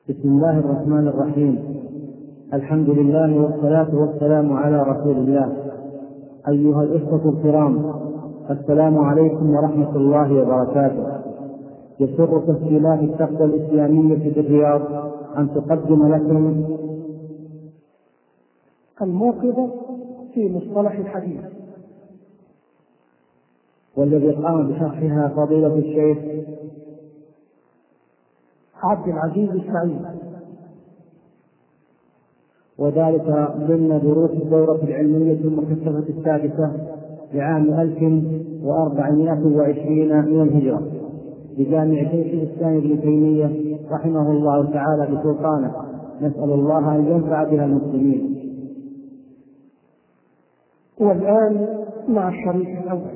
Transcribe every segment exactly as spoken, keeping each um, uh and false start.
بسم الله الرحمن الرحيم. الحمد لله والصلاة والسلام على رسول الله. أيها الإخوة الكرام، السلام عليكم ورحمة الله وبركاته. يسر تسجيلات التقوى الإسلامية بالرياض أن تقدم لكم الموقظة في مصطلح الحديث، والذي قام بشرحها فضيلة الشيخ عبد العزيز السعيد، وذلك ضمن دروس الدورة العلمية المكثفة السادسة لعام ألف وأربعمائة وعشرين من الهجرة بجامع شيخ الإسلام ابن تيمية رحمه الله تعالى بسلطانه. نسأل الله أن ينفع بها المسلمين. والآن مع الشريط الأول.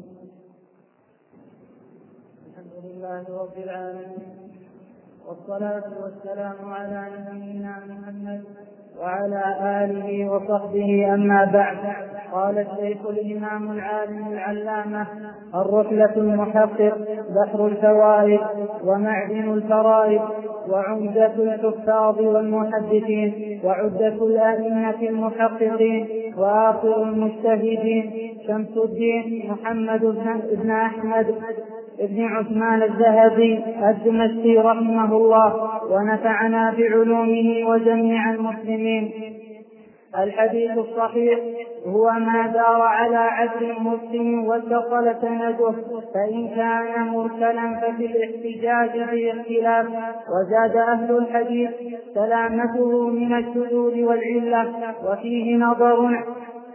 الحمد لله رب العالمين، والصلاة والسلام على نبينا محمد وعلى آله وصحبه. أما بعد، قال الشيخ الإمام العالم العلامة الرحلة المحقق بحر الفوائد ومعدن الفرائد وعمدة الحفاظ والمحدثين وعدة الأئمة المحققين وآخر المجتهدين شمس الدين محمد بن أحمد ابن عثمان الذهبي الدمشقي رحمه الله، ونفعنا بعلومه وجميع المسلمين. الحديث الصحيح هو ما دار على عدل مسلم واتصل سنده، فإن كان مرسلا ففي الاحتجاج في اختلاف. وزاد أهل الحديث سلامته من الشذوذ والعلة، وفيه نظر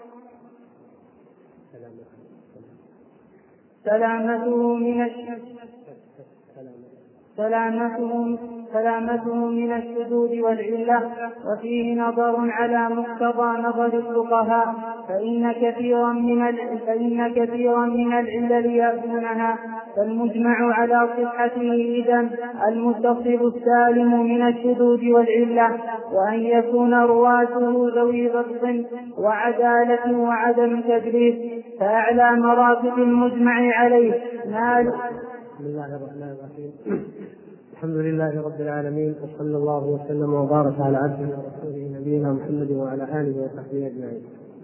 سلامته من سلامته سلامته من الشذوذ والعلة، وفيه نظر على مقتضى نظر الفقهاء، فإن كثيرا من فإن كثيرا من العلل يأتونها، فالمجمع على صحته إذن المتصل السالم من الشذوذ والعلة، وأن يكون رواته ذوي ضبط وعدالة وعدم تدليس، فأعلى مراتب المجمع عليه نال. بسم الله الرحمن الرحيم. الحمد لله رب العالمين، وصلى الله وسلم وبارك على عبده ورسوله نبينا محمد وعلى آله وصحبه أجمعين.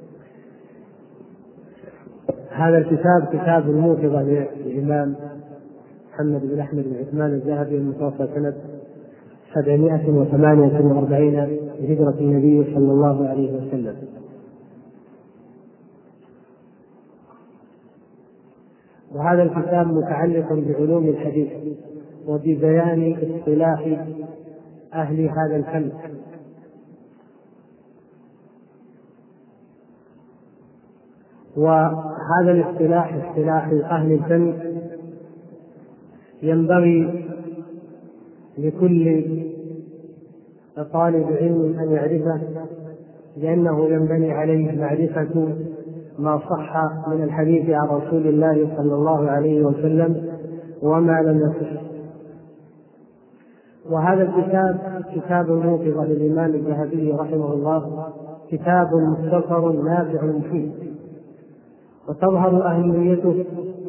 هذا الكتاب كتاب الموقظة للإمام محمد بن أحمد بن عثمان الذهبي المتوفى سنة سبعمائة وثمانية وأربعين بهجرة النبي صلى الله عليه وسلم. وهذا الكتاب متعلق بعلوم الحديث وببيان اصطلاح أهل هذا الفن، وهذا الاصطلاح اصطلاح أهل الفن ينبغي لكل طالب علم أن يعرفه، لأنه ينبني عليه معرفة ما صح من الحديث عن رسول الله صلى الله عليه وسلم وما لم يصح. وهذا الكتاب كتاب موقظة للإمام الذهبي رحمه الله، كتاب مختصر نافع مفيد، وتظهر أهميته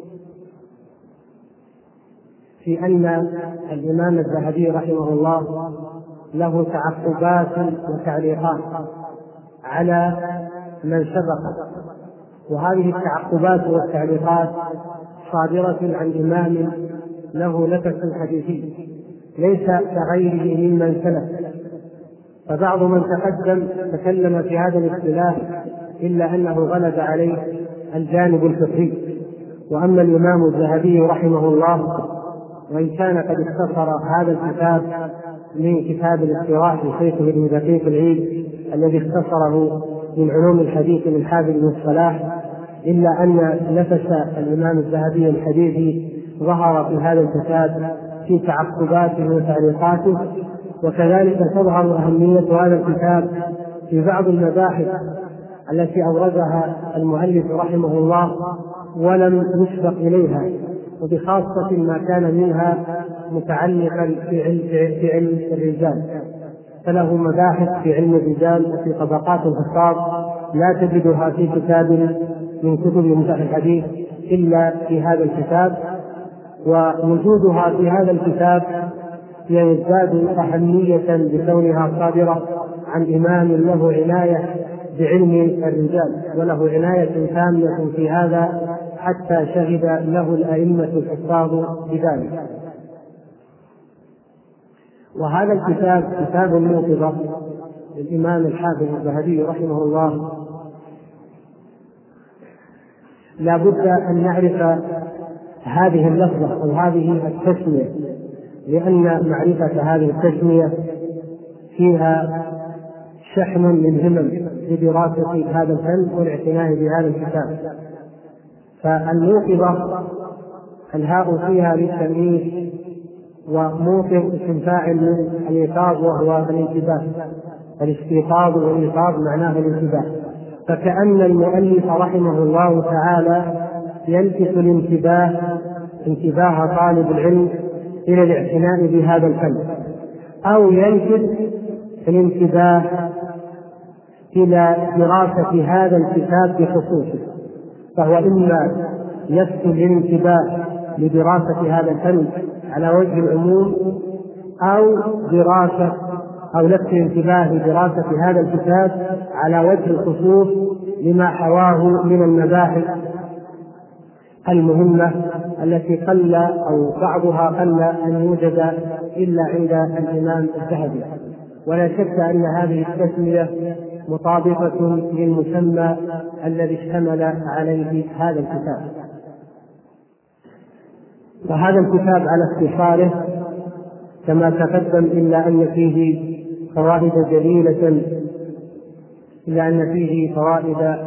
في أن الإمام الذهبي رحمه الله له تعقبات وتعليقات على من سبق، وهذه التعقبات والتعليقات صادرة عن إمام له نفس حديثي ليس كغيره ممن سلف. فبعض من تقدم تكلم في هذا الاصطلاح إلا أنه غلب عليه الجانب الفقهي. وأما الإمام الذهبي رحمه الله، وإن كان قد اختصر هذا الكتاب من كتاب الاستراح لشيخه ابن دقيق العيد الذي اختصره من علوم الحديث من حافظ بن الصلاح، إلا أن نفس الإمام الذهبي الحديثي ظهر في هذا الكتاب في تعقباته وتعليقاته. وكذلك تظهر أهمية هذا الكتاب في بعض المباحث التي أوردها المؤلف رحمه الله ولم يسبق إليها، وبخاصة ما كان منها متعلقا في علم, في علم الرجال، فله مباحث في علم الرجال وفي طبقات الحفاظ لا تجدها في كتاب من كتب مصطلح الحديث إلا في هذا الكتاب. ووجودها في هذا الكتاب يزداد أهمية بكونها صادرة عن إمام له عناية بعلم الرجال وله عناية تامة في هذا حتى شهد له الأئمة الحفاظ بذلك. وهذا الكتاب كتاب موقظة للإمام الحافظ الذهبي رحمه الله لا بد أن نعرف هذه اللفظة أو هذه التسمية، لأن معرفة هذه التسمية فيها شحن من همم لدراسة هذا الفن والاعتناء بهذا الكتاب. فالموقظة الهاء فيها للتمييز، وموقظ اسم فاعل من الإيقاظ وهو الانتباه، الاستيقاظ والإيقاظ معناه الانتباه. فكأن المؤلف رحمه الله تعالى يلفت الانتباه انتباه طالب العلم إلى الاعتناء بهذا الفن، أو يلفت الانتباه إلى دراسة هذا الكتاب بخصوصه، فهو إما يلفت الانتباه لدراسة هذا الفن على وجه العموم، أو دراسة أو لفت الانتباه لدراسة هذا الكتاب على وجه الخصوص لما حواه من المباحث المهمة التي قل أو بعضها قل أن يوجد إلا عند الإمام الذهبي. ولا شك أن هذه التسمية مطابقة للمسمى الذي اشتمل عليه هذا الكتاب. وهذا الكتاب على اختصاره كما تقدم إلا أن فيه فوائد جليلة إلا أن فيه فوائد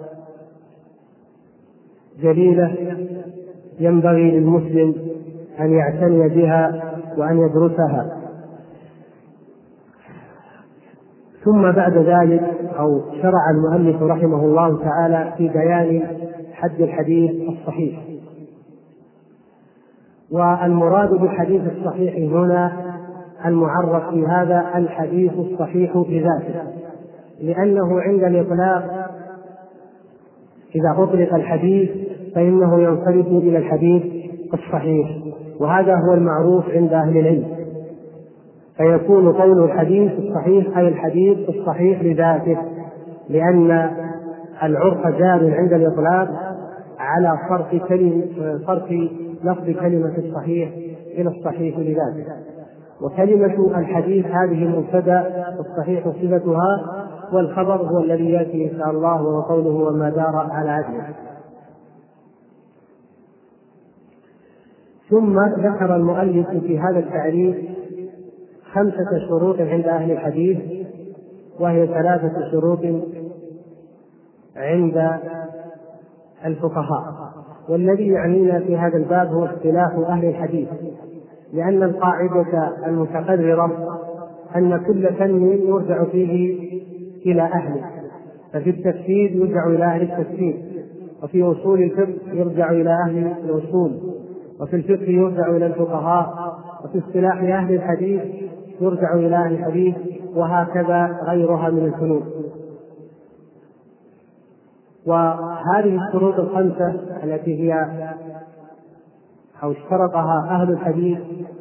جليلة ينبغي للمسلم أن يعتني بها وأن يدرسها. ثم بعد ذلك أو شرع المؤلف رحمه الله تعالى في بيان حد الحديث الصحيح. والمراد بالحديث الصحيح هنا المعرف في هذا الحديث الصحيح بذاته، لأنه عند الإطلاق إذا أطلق الحديث فإنه ينصرف إلى الحديث الصحيح، وهذا هو المعروف عند أهل العلم، فيكون قول الحديث الصحيح أي الحديث الصحيح لذاته، لأن العرف جار عند الإطلاق على صرف كلمة صرف لفظ كلمة الصحيح إلى الصحيح لذاته. وكلمة الحديث هذه مبتدأ، الصحيح صفتها، والخبر هو الذي يأتي إن شاء الله وهو قوله وما دار على عدله. ثم ذكر المؤلف في هذا التعريف خمسة شروط عند أهل الحديث، وهي ثلاثة شروط عند الفقهاء. والذي يعنينا في هذا الباب هو اصطلاح أهل الحديث، لأن القاعدة المتقررة أن كل فن يرجع فيه إلى أهله، ففي التفسير يرجع إلى أهل التفسير، وفي أصول الفقه يرجع إلى أهل الأصول، وفي الفقه يرجع إلى الفقهاء، وفي اصطلاح أهل الحديث يرجع إلى أهل الحديث، وهكذا غيرها من الفنون. وهذه الشروط الخمسة التي هي أو اشترطها أهل الحديث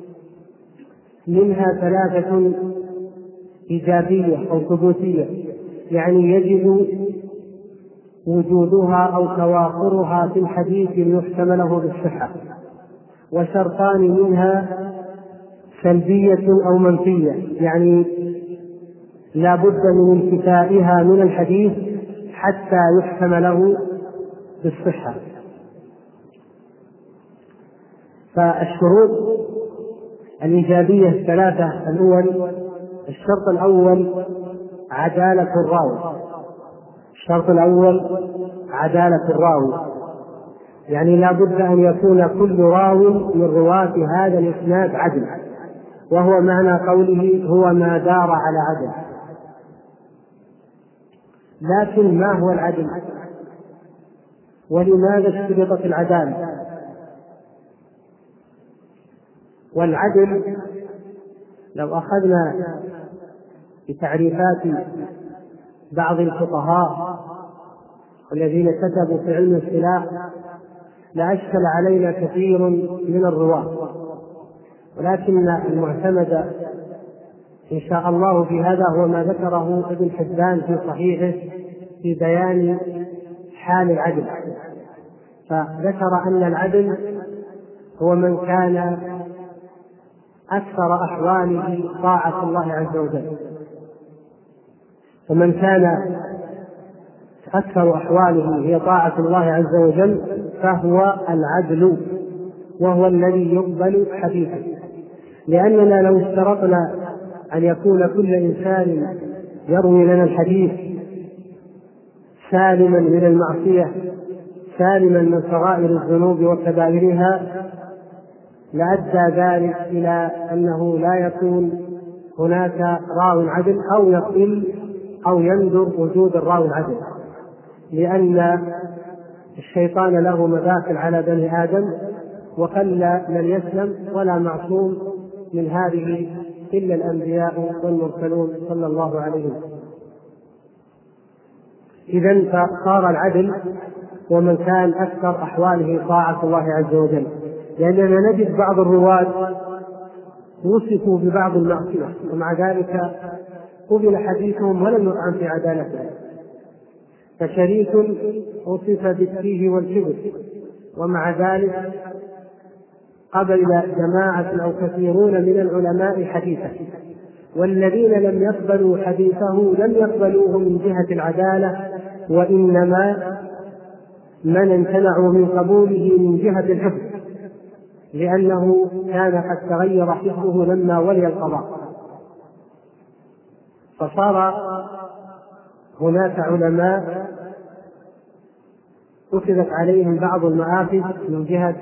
منها ثلاثة إيجابية أو ثبوتية، يعني يجب وجودها أو توافرها في الحديث ليحتمل له بالصحة، وشرطان منها سلبية أو منفية، يعني لا بد من انتفائها من الحديث حتى يحتمل له بالصحة. فالشروط الإيجابية الثلاثة الأول: الشرط الأول عدالة الراوي، الشرط الأول عدالة الراوي، يعني لا بد أن يكون كل راوي من رواة هذا الإسناد عدل، وهو معنى قوله هو ما دار على عدل. لكن ما هو العدل؟ ولماذا اشترطت العدالة؟ والعدل لو أخذنا بتعريفات بعض الفقهاء الذين كتبوا في علم الاصطلاح لأشكل علينا كثير من الرواة، ولكن المعتمد إن شاء الله في هذا هو ما ذكره ابن حبان في صحيحه في بيان حال العدل، فذكر أن العدل هو من كان أكثر أحواله طاعة الله عز وجل، فمن كان أكثر أحواله هي طاعة الله عز وجل فهو العدل، وهو الذي يقبل حديثه. لأننا لو اشترطنا أن يكون كل إنسان يروي لنا الحديث سالما من المعصية سالما من صغائر الذنوب وكبائرها لأدى ذلك إلى أنه لا يكون هناك راو عدل أو يقل أو يندر وجود الراوي العدل، لأن الشيطان له مداخل على بني آدم وقل من يسلم ولا معصوم من هذه إلا الأنبياء والمرسلون صلى الله عليه وسلم. إذن فصار العدل ومن كان أكثر أحواله طاعة الله عز وجل، لأننا نجد بعض الرواة وصفوا ببعض المعصية ومع ذلك قبل حديثهم ولم يطعن في عدالته، فشريك وصف بالتيه والكبر ومع ذلك قبل جماعة أو كثيرون من العلماء حديثه، والذين لم يقبلوا حديثه لم يقبلوه من جهة العدالة، وإنما من امتنعوا من قبوله من جهة الحفظ، لأنه كان قد تغير حفظه لما ولي القضاء. فصار هناك علماء أخذت عليهم بعض المآخذ من جهة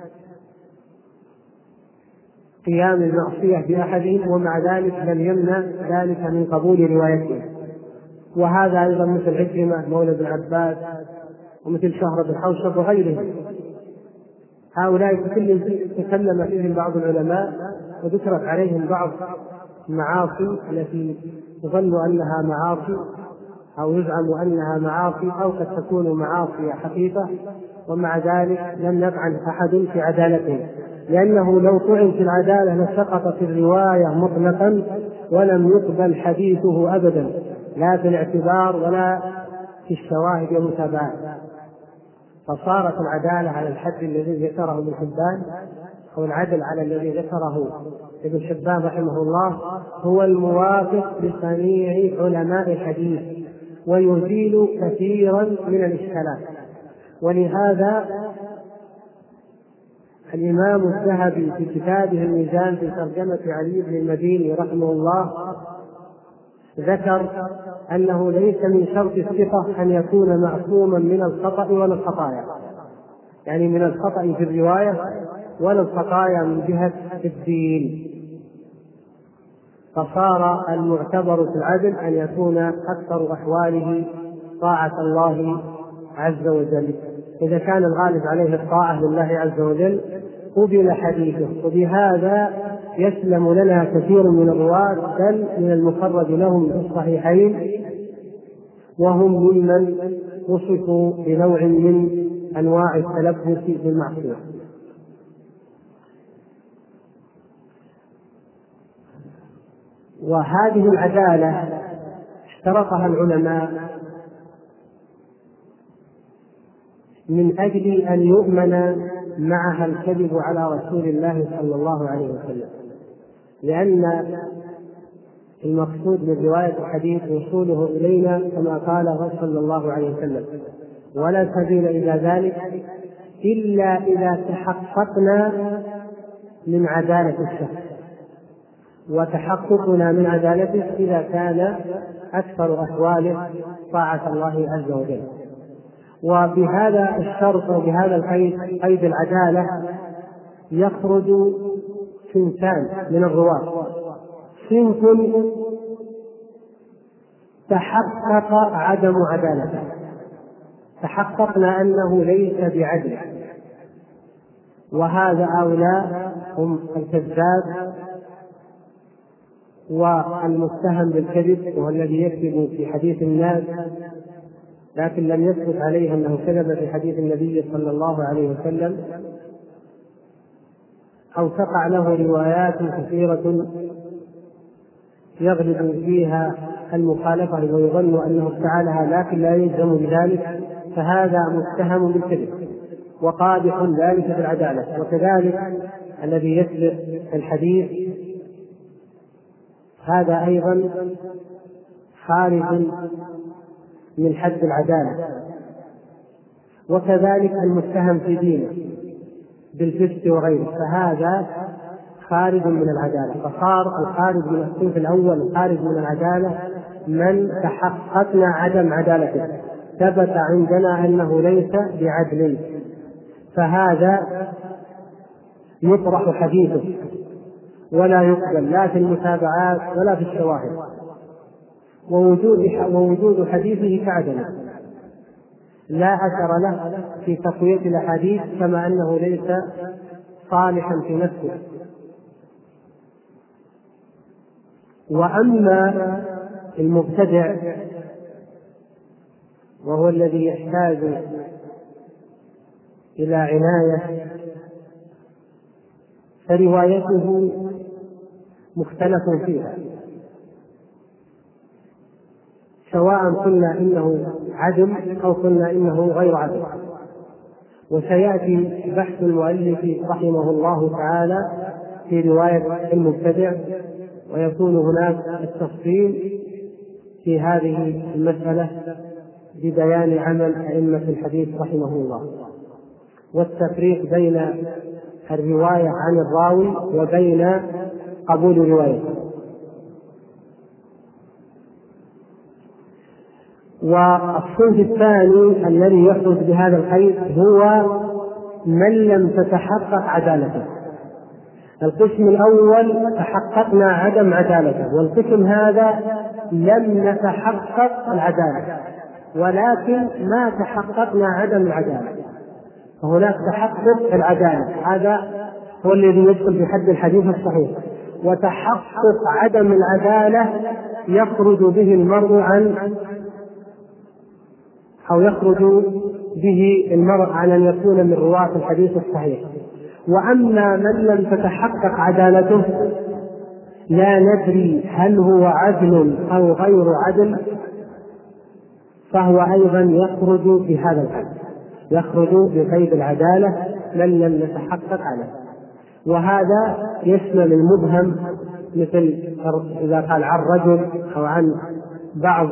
قيام المعصية بأحدهم ومع ذلك لم يمنع ذلك من قبول روايته، وهذا أيضا مثل عكرمة مولى بن عباس ومثل شهر بن حوشب وغيرهم. هؤلاء كل تكلم فيهم بعض العلماء وذكرت عليهم بعض المعاصي التي يظن أنها معاصي أو يزعم أنها معاصي أو قد تكون معاصي حقيقة، ومع ذلك لم يطعن أحد في عدالته، لأنه لو طعن في العدالة لسقطت الرواية مطلقا ولم يقبل حديثه أبدا، لا في الاعتبار ولا في الشواهد والمتابعات. فصارت العدالة على الحد الذي ذكره ابن حبان أو العدل على الذي ذكره ابن حبان رحمه الله هو الموافق لصنيع علماء الحديث ويزيل كثيرا من الإشكالات. ولهذا الإمام الذهبي في كتابه الميزان في ترجمة علي بن المديني رحمه الله ذكر أنه ليس من شرط الثقة أن يكون معصوما من الخطأ ولا الخطايا، يعني من الخطأ في الرواية ولا الخطايا من جهة الدين. فصار المعتبر في العدل أن يكون أكثر أحواله طاعة الله عز وجل. إذا كان الغالب عليه الطاعة لله عز وجل قبل حديثه، وبهذا يسلم لنا كثير من الرواة بل من المخرج لهم في الصحيحين، وهم ممن وصفوا بنوع من أنواع التلبس بالمعصية. وهذه العدالة اشترطها العلماء من أجل أن يؤمن معها الكذب على رسول الله صلى الله عليه وسلم، لأن المقصود من رواية الحديث وصوله إلينا كما قال صلى الله عليه وسلم، ولا سبيل إلى ذلك إلا إذا تحققنا من عدالة الشخص، وتحققنا من عدالته إذا كان أكثر أحواله طاعة الله عز وجل. وبهذا الشرط وبهذا القيد قيد العدالة يخرج صنفان من الرواة: صنف تحقق عدم عدالته، تحققنا أنه ليس بعدل، وهذا هؤلاء هم الكذاب والمتهم بالكذب، وهو الذي يكذب في حديث الناس لكن لم يثبت عليه أنه كذب في حديث النبي صلى الله عليه وسلم، أو تقع له روايات كثيرة يغلب فيها المخالفة ويظن أنه ابتعلها لكن لا يلزم بذلك، فهذا متهم بالكذب وقادح ذلك في العدالة. وكذلك الذي يسبق الحديث هذا أيضا خارج من حد العدالة. وكذلك المتهم في دينه بالفسق وغيره، فهذا خارج من العدالة. فصار الخارج من الصنف الأول الخارج من العدالة من تحققنا عدم عدالته، ثبت عندنا أنه ليس بعدل، فهذا يطرح حديثه ولا يقبل لا في المتابعات ولا في الشواهد، ووجود ووجود حديثه كعدم لا أثر له في تقوية الأحاديث، كما أنه ليس صالحا في نفسه. وأما المبتدع وهو الذي يحتاج إلى عناية فروايته مختلف فيها، سواء قلنا إنه عدل أو قلنا إنه غير عدل. وسيأتي بحث المؤلف رحمه الله تعالى في رواية المبتدع، ويكون هناك التفصيل في هذه المسألة ببيان عمل أئمة الحديث رحمه الله، والتفريق بين الرواية عن الراوي وبين قبول روايته. والصنف الثاني الذي يخرج بهذا القيد هو من لم تتحقق عدالته. القسم الأول تحققنا عدم عدالته، والقسم هذا لم نتحقق العدالة ولكن ما تحققنا عدم العدالة، فهناك تحقق العدالة، هذا هو الذي يدخل في حد الحديث الصحيح. وتحقق عدم العدالة يخرج به المرء عن أو يخرج به المرء على أن يكون من رواة الحديث الصحيح. وأما من لم تتحقق عدالته لا ندري هل هو عدل أو غير عدل، فهو أيضا يخرج بهذا الحد، يخرج بقيد العدالة من لم نتحقق عليه. وهذا يشمل المبهم، مثل إذا قال عن رجل أو عن بعض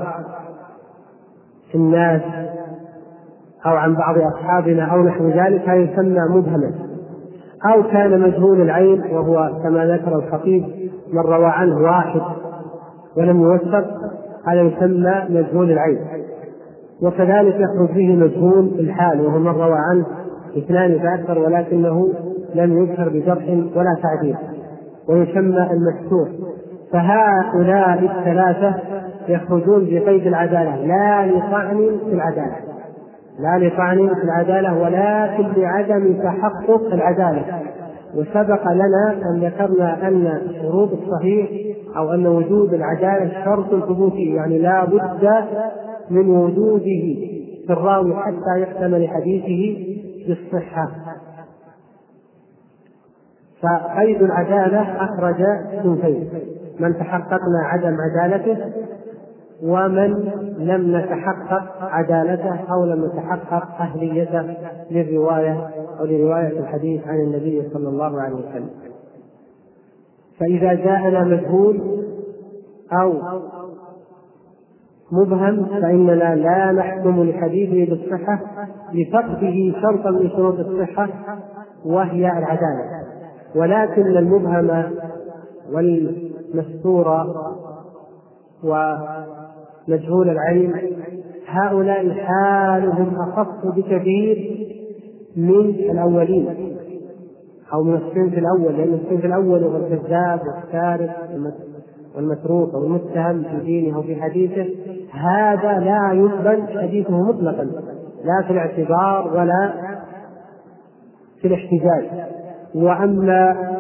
الناس أو عن بعض أصحابنا أو نحو ذلك، هذا يسمى مبهما. أو كان مجهول العين، وهو كما ذكر الخطيب من روى عنه واحد ولم يوثق، هذا يسمى مجهول العين. وكذلك يخرج به مجهول الحال، وهو من روى عنه اثنان فأكثر ولكنه لم يذكر بجرح ولا تعديل، ويسمى المستور. فهؤلاء الثلاثة يخرجون بقيد العدالة لا لطعن في العدالة لا لطعن في العدالة ولكن لعدم تحقق العدالة. وسبق لنا أن ذكرنا أن شروط الصحيح أو أن وجود العدالة شرط ثبوتي، يعني لا بد من وجوده في الراوي حتى يحتمل حديثه بالصحة. فقيد العدالة أخرج صنفين: من تحققنا عدم عدالته، ومن لم نتحقق عدالته أو لم نتحقق أهليته للرواية أو لرواية الحديث عن النبي صلى الله عليه وسلم. فإذا جاءنا مجهول أو مبهم فإننا لا نحكم لحديثه بالصحة لفقده شرطا من شروط الصحة وهي العدالة. ولكن المبهم والمستور ومجهول العين هؤلاء حالهم أخف بكثير من الأولين أو من الصنف الأول، لأن الصنف الأول هو الكذاب والسارق والمتروك أو المتهم في دينه أو في حديثه، هذا لا يقبل حديثه مطلقا، لا في الاعتبار ولا في الاحتجاج. وأما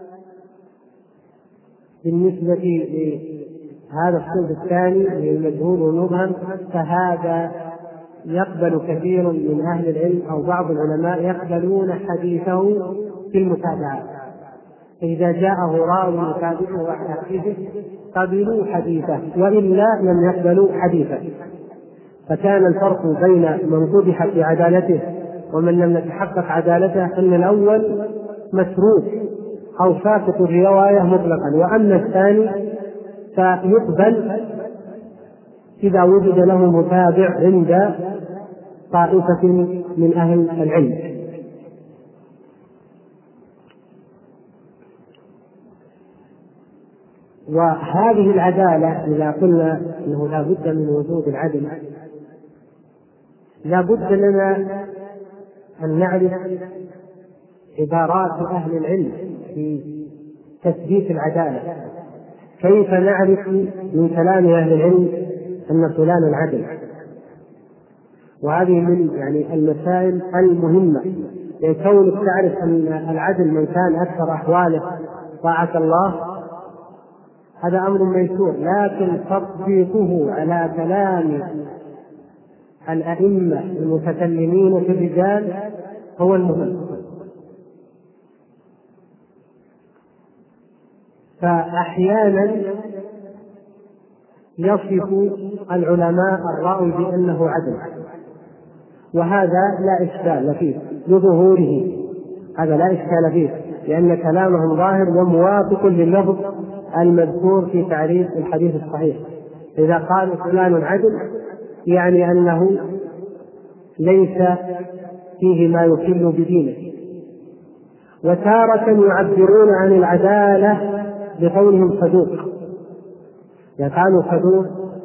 بالنسبة لهذا الصنف الثاني للمجهول والمبهم فهذا يقبل كثير من أهل العلم أو بعض العلماء يقبلون حديثه في المتابعات، إذا جاءه راوي يتابعه عن حديثه قبلوا حديثه، وإلا لم يقبلوا حديثه. فكان الفرق بين من قدح في عدالته ومن لم يتحقق عدالته أن الأول مسروق أو فاسق الرواية مطلقا، وأما الثاني فيقبل إذا وجد له متابع عند طائفة من أهل العلم. وهذه العدالة إذا قلنا أنه لا بد من وجود العدل، لا بد لنا أن نعرف عبارات أهل العلم في تثبيت العدالة. كيف نعرف من كلام أهل العلم أن فلان عدل؟ وهذه من يعني المسائل المهمة، يعني كونك تعرف أن العدل من كان أكثر أحواله طاعة الله هذا أمر ميسور، لكن تطبيقه على كلام الأئمة المتكلمين في الرجال هو المهم. فأحيانا يصف العلماء الراوي بأنه عدل، وهذا لا إشكال فيه لظهوره، هذا لا إشكال فيه لأن كلامهم ظاهر وموافق لللفظ المذكور في تعريف الحديث الصحيح. إذا قال فلان عدل يعني أنه ليس فيه ما يخل بدينه. وتارة يعبرون عن العدالة بقولهم صدوق، إذا قالوا صدوق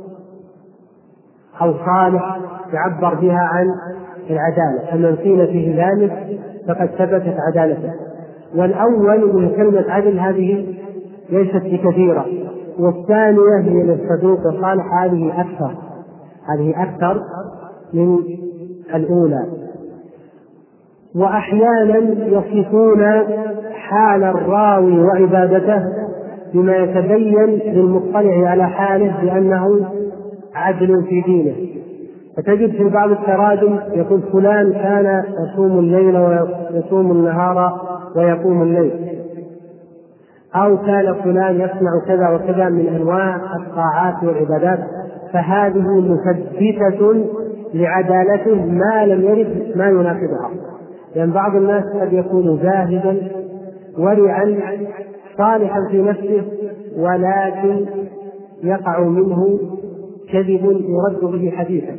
أو صالح يعبر بها عن العدالة، فمن قيل فيه ذلك فقد ثبتت عدالته. والأول من كلمة عدل هذه ليست بكثيرة، والثانية هي الصدوق والصالح هذه أكثر، هذه أكثر من الأولى. وأحيانا يصفون حال الراوي وعبادته بما يتبين للمطلع على حاله بأنه عدل في دينه. فتجد في بعض التراجم يقول فلان كان يصوم الليل ويصوم النهار ويقوم الليل، أو كان فلان يصنع كذا وكذا من أنواع الطاعات والعبادات، فهذه مثبتة لعدالته ما لم يرد ما يناقضها. لأن يعني بعض الناس قد يكون زاهدا ورعا صالحا في نفسه، ولكن يقع منه كذب يرد به حديثا،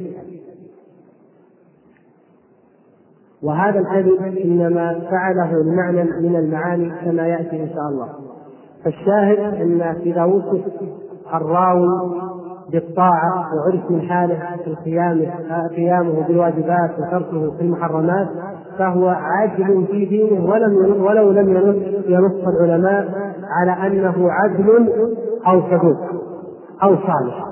وهذا الكذب إنما فعله المعنى من المعاني كما يأتي إن شاء الله. فالشاهد أن إذا وصف الراوي بالطاعة وعرف من حاله القيام قيامه بالواجبات وتركه في المحرمات فهو عاجل في دينه، ولم ولو لم ينص العلماء على أنه عدل أو صدوق أو صالح.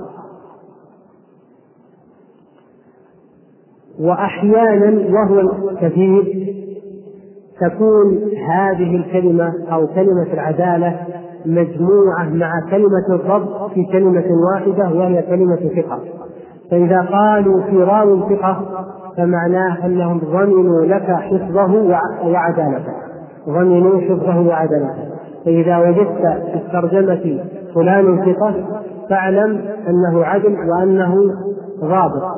وأحيانا وهو الكثير تكون هذه الكلمة أو كلمة العدالة مجموعة مع كلمة الضبط في كلمة واحدة وهي كلمة ثقة. فإذا قالوا في راو ثقة فمعناه أنهم ضمنوا لك حفظه وعدالته، ضمنوا حفظه وعدالته. فإذا وجدت في الترجمة فلان ثقة فاعلم أنه عدل وأنه ضابط.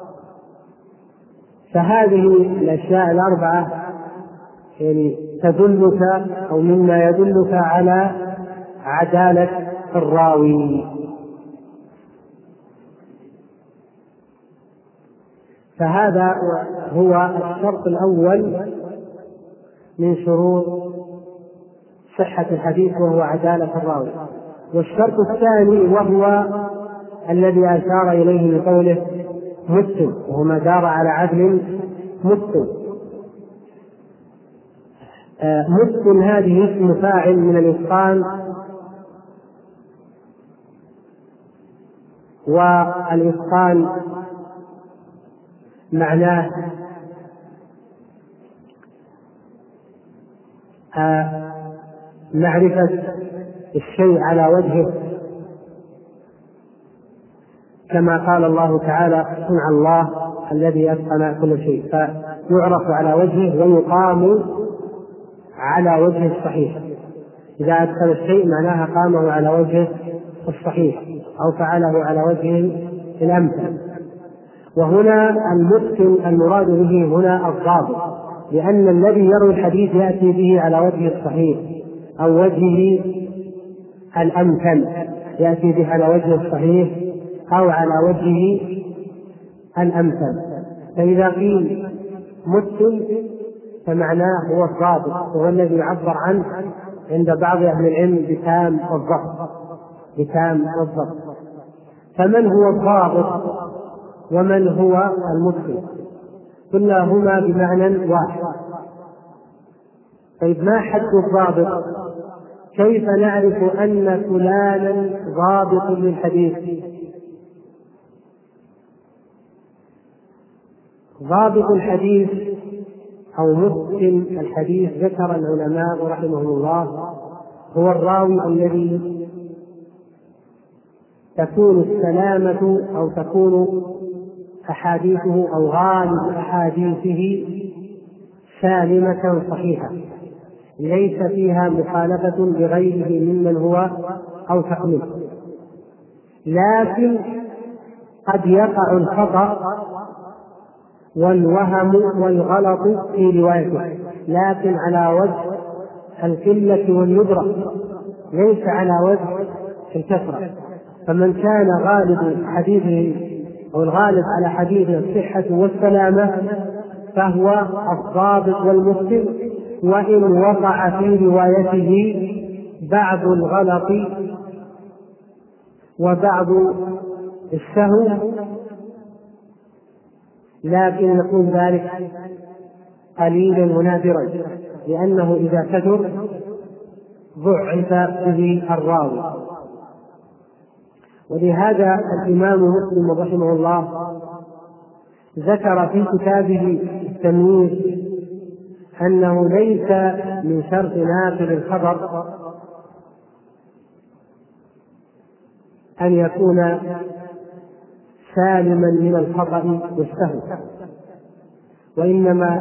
فهذه الأشياء الأربعة يعني تدلك أو مما يدلك على عدالة الراوي. فهذا هو الشرط الأول من شروط صحة الحديث وهو عدالة الراوي. والشرط الثاني وهو الذي أشار إليه بقوله متقن، وهو ما دار على عدل متقن. آه متقن هذه اسم فاعل من الإتقان، والإتقان معناه آه معرفة الشيء على وجهه، كما قال الله تعالى صنع الله الذي أتقن كل شيء، فيعرف على وجهه ويقام على وجه الصحيح. إذا أدخل الشيء معناها قامه على وجهه الصحيح أو فعله على وجهه الأمثل. وهنا المتقن المراد به هنا الضابط، لأن الذي يروي الحديث يأتي به على وجه الصحيح أو وجهه الأمثل، يأتي به على وجه الصحيح أو على وجهه الأمثل. فإذا قيل متقن فمعناه هو الضابط، وهو الذي يعبر عنه عند بعض أهل العلم بتام الضبط، بتام الضبط. فمن هو الضابط ومن هو المتقن؟ كلاهما بمعنى واحد. طيب ما حد الضابط؟ كيف نعرف أن فلانا ضابط للحديث؟ ضابط الحديث أو متقن الحديث ذكر العلماء رحمهم الله هو الراوي الذي تكون السلامة أو تكون أحاديثه أو غالب أحاديثه سالمة صحيحة، ليس فيها مخالفة لغيره ممن هو أوثق منه، لكن قد يقع الخطأ والوهم والغلط في روايته، لكن على وجه القلة والندرة، ليس على وجه الكثرة. فمن كان غالب حديثه أو الغالب على حديثه الصحة والسلامة فهو الضابط والمتقن، وإن وقع في روايته بعض الغلط وبعض السهو، لكن نقول ذلك قليلا ونادرا، لأنه إذا كثر ضعف به الراوي. ولهذا الإمام مسلم رحمه الله ذكر في كتابه التمييز أنه ليس من شرط ناقل الخبر أن يكون سالما من الخطأ والسهو، وإنما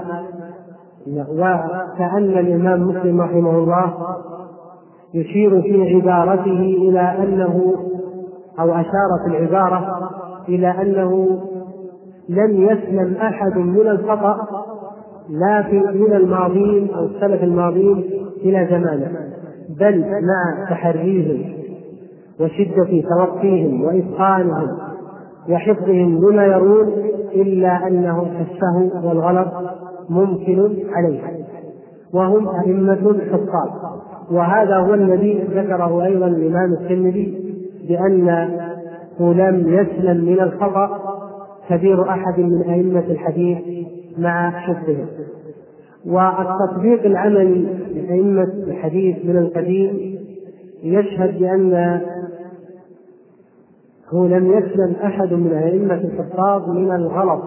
وكأن الإمام مسلم رحمه الله يشير في عبارته إلى أنه أو أشار في العبارة إلى أنه لم يسلم أحد من الخطأ لا في من الماضين أو السلف الماضين إلى زمانه، بل مع تحريهم وشدة توقيهم وإتقانهم وحفظهم لما يرون، إلا أنه السهو والغلط ممكن عليه، وهم أئمة حفاظ. وهذا هو الذي ذكره أيضا الإمام الترمذي بأنه لم يسلم من الخطأ كبير أحد من أئمة الحديث مع حفظهم. والتطبيق العملي لأئمة الحديث من القديم يشهد بأن هو لم يسلم أحد من أئمة الحفاظ من الغلط،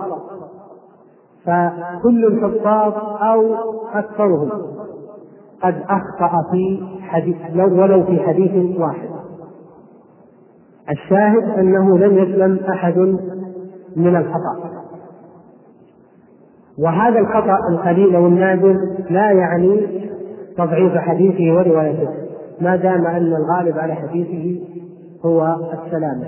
فكل الحفاظ أو أكثرهم قد أخطأ في حديث ولو في حديث واحد. الشاهد أنه لم يسلم أحد من الخطأ، وهذا الخطأ القليل والنادر لا يعني تضعيف حديثه وروايته، ما دام أن الغالب على حديثه هو السلامة.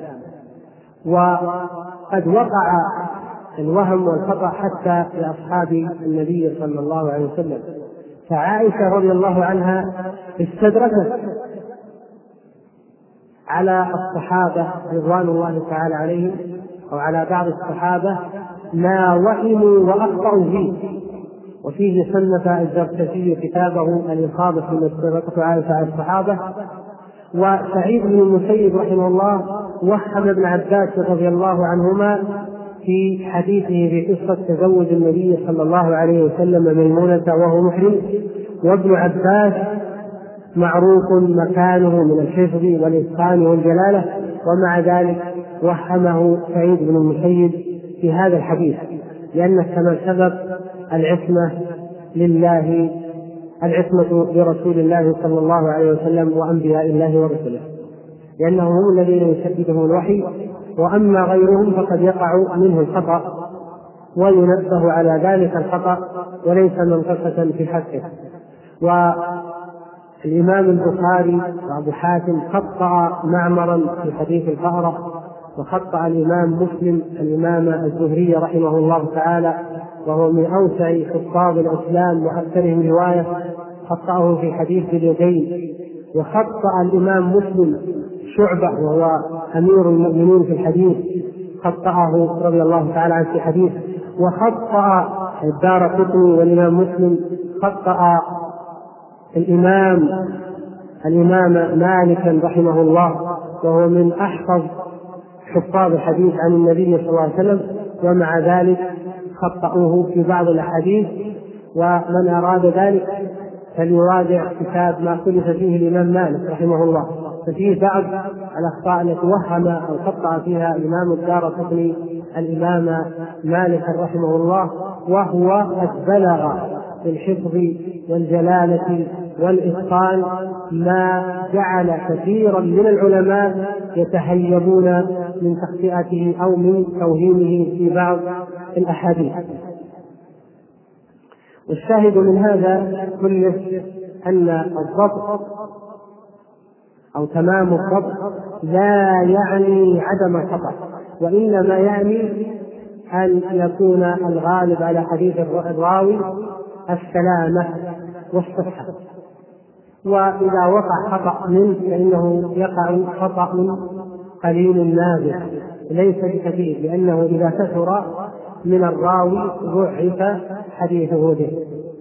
وقد وقع الوهم والخطأ حتى لأصحاب النبي صلى الله عليه وسلم، فعائشة رضي الله عنها استدركت على الصحابة رضوان الله تعالى عليهم أو على بعض الصحابة ما وهموا وأخطأوا فيه، وفيه صنف الزركشي كتابه الإنقاذ في استدراكة عائشة على الصحابة. وسعيد بن المسيب رحمه الله وهم ابن عباس رضي الله عنهما في حديثه في قصة تزوج النبي صلى الله عليه وسلم ميمونة وهو محرم، وابن عباس معروف مكانه من الحفظ والإتقان والجلالة، ومع ذلك وهمه سعيد بن المسيب في هذا الحديث، لأن كما سبق العصمة لله العصمة لرسول الله صلى الله عليه وسلم وأنبياء الله ورسله، لأنهم هم الذين يشددهم الوحي، وأما غيرهم فقد يقع منه الخطأ وينبه على ذلك الخطأ وليس منقصة في حقه. الإمام البخاري وأبو حاتم خطأ معمرا في حديث الفأرة، وخطأ الإمام مسلم الإمام الزهري رحمه الله تعالى وهو من أوسع حفاظ الإسلام وأكثرهم رواية، خطأه في حديث اليدين. وخطأ الإمام مسلم شعبة وهو أمير المؤمنين في الحديث، خطأه رضي الله تعالى عنه في حديث. وخطأ الدارقطني والإمام مسلم خطأ الإمام الإمام مالك رحمه الله وهو من أحفظ حفاظ الحديث عن النبي صلى الله عليه وسلم، ومع ذلك خطأوه في بعض الأحاديث. ومن أراد ذلك فليراجع كتاب ما خلف فيه الإمام مالك رحمه الله، ففيه بعض الأخطاء التي وهم أو خطأ فيها الإمام الدارقطني الإمام مالك رحمه الله، وهو قد بلغ بالحفظ والجلالة والإتقان ما جعل كثيرا من العلماء يتهيبون من تخطئته أو من توهيمه في بعض الأحاديث. والشاهد من هذا كله أن الضبط أو تمام الضبط لا يعني عدم الخطأ، وإنما يعني أن يكون الغالب على حديث الراوي السلامة والصحة. وإذا وقع خطأ منه فإنه يقع خطأ قليل نادر ليس بكثير، لأنه إذا كثر من الراوي ضعف حديثه به.